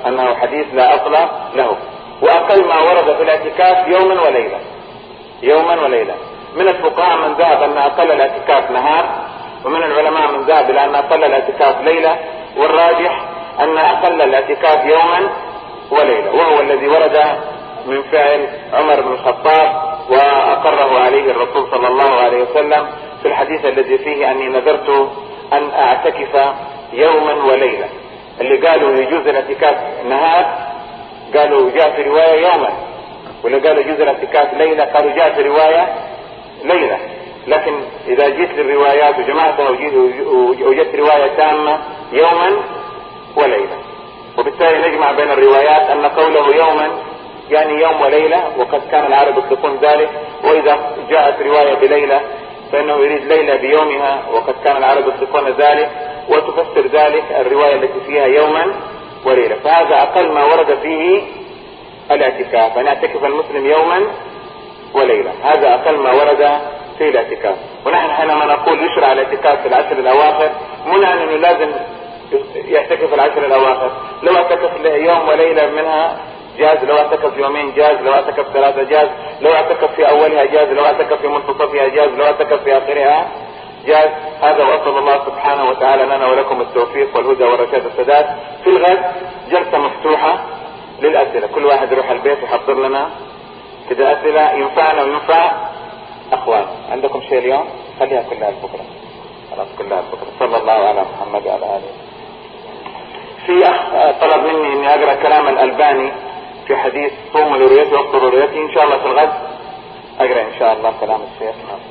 انه حديث لا اصل له. واقل ما ورد في الاعتكاف يوما وليلة، يوما وليلة. من الفقهاء من ذهب ان اقل الاعتكاف نهار، ومن العلماء من ذهب الى ان اقل الاعتكاف ليلة، والراجح ان اقل الاعتكاف يوما وليلة، وهو الذي ورد من فعل عمر بن الخطاب واقره عليه الرسول صلى الله عليه وسلم في الحديث الذي فيه اني نذرت ان اعتكف يوما وليلة. اللي قالوا يجوز الاعتكاف نهار قالوا جاء في رواية يوما، واللي قالوا يجوز الاعتكاف ليلة قالوا جاء في رواية ليلة. لكن اذا جيت للروايات وجمعتها وجدت رواية تامة يوما وليلة، وبالتالي نجمع بين الروايات ان قوله يوما يعني يوم وليلة، وقد كان العرب يطلقون ذلك، واذا جاءت رواية بليلة فانه يريد ليلة بيومها، وقد كان العرب يطلقون ذلك، وتفسر ذلك الرواية التي فيها يوما وليلة. فهذا اقل ما ورد فيه الاعتكاف، ان يعتكف المسلم يوما وليلة، هذا اقل ما ورد في الاعتكاف. ونحن حينما نقول يشرع الاعتكاف في العشر الاواخر منع انه لازم يعتكف العشر الاواخر، لو اعتكف يوم وليلة منها جاز، لو اعتكف يومين جاز، لو اعتكف ثلاثة جاز، لو اعتكف في اولها جاز، لو اعتكف في منتصفها جاز، لو اعتكف في اخرها جاز. هذا وصل الله سبحانه وتعالى لنا ولكم التوفيق والهدى والرشاد والسداد. في الغد جلسة مفتوحة للأسئلة، كل واحد يروح البيت يحضر لنا كده أسئلة ينفعنا وينفع أخوان. عندكم شيء اليوم؟ خليها كلها البكرة، خلاص كلها البكرة. صلى الله على محمد وعلى آله. في أخ طلب مني إني أقرأ كلام الألباني في حديث صوم لرؤيته وافطر لرؤيته، إن شاء الله في الغد أقرأ إن شاء الله كلام الشيخ.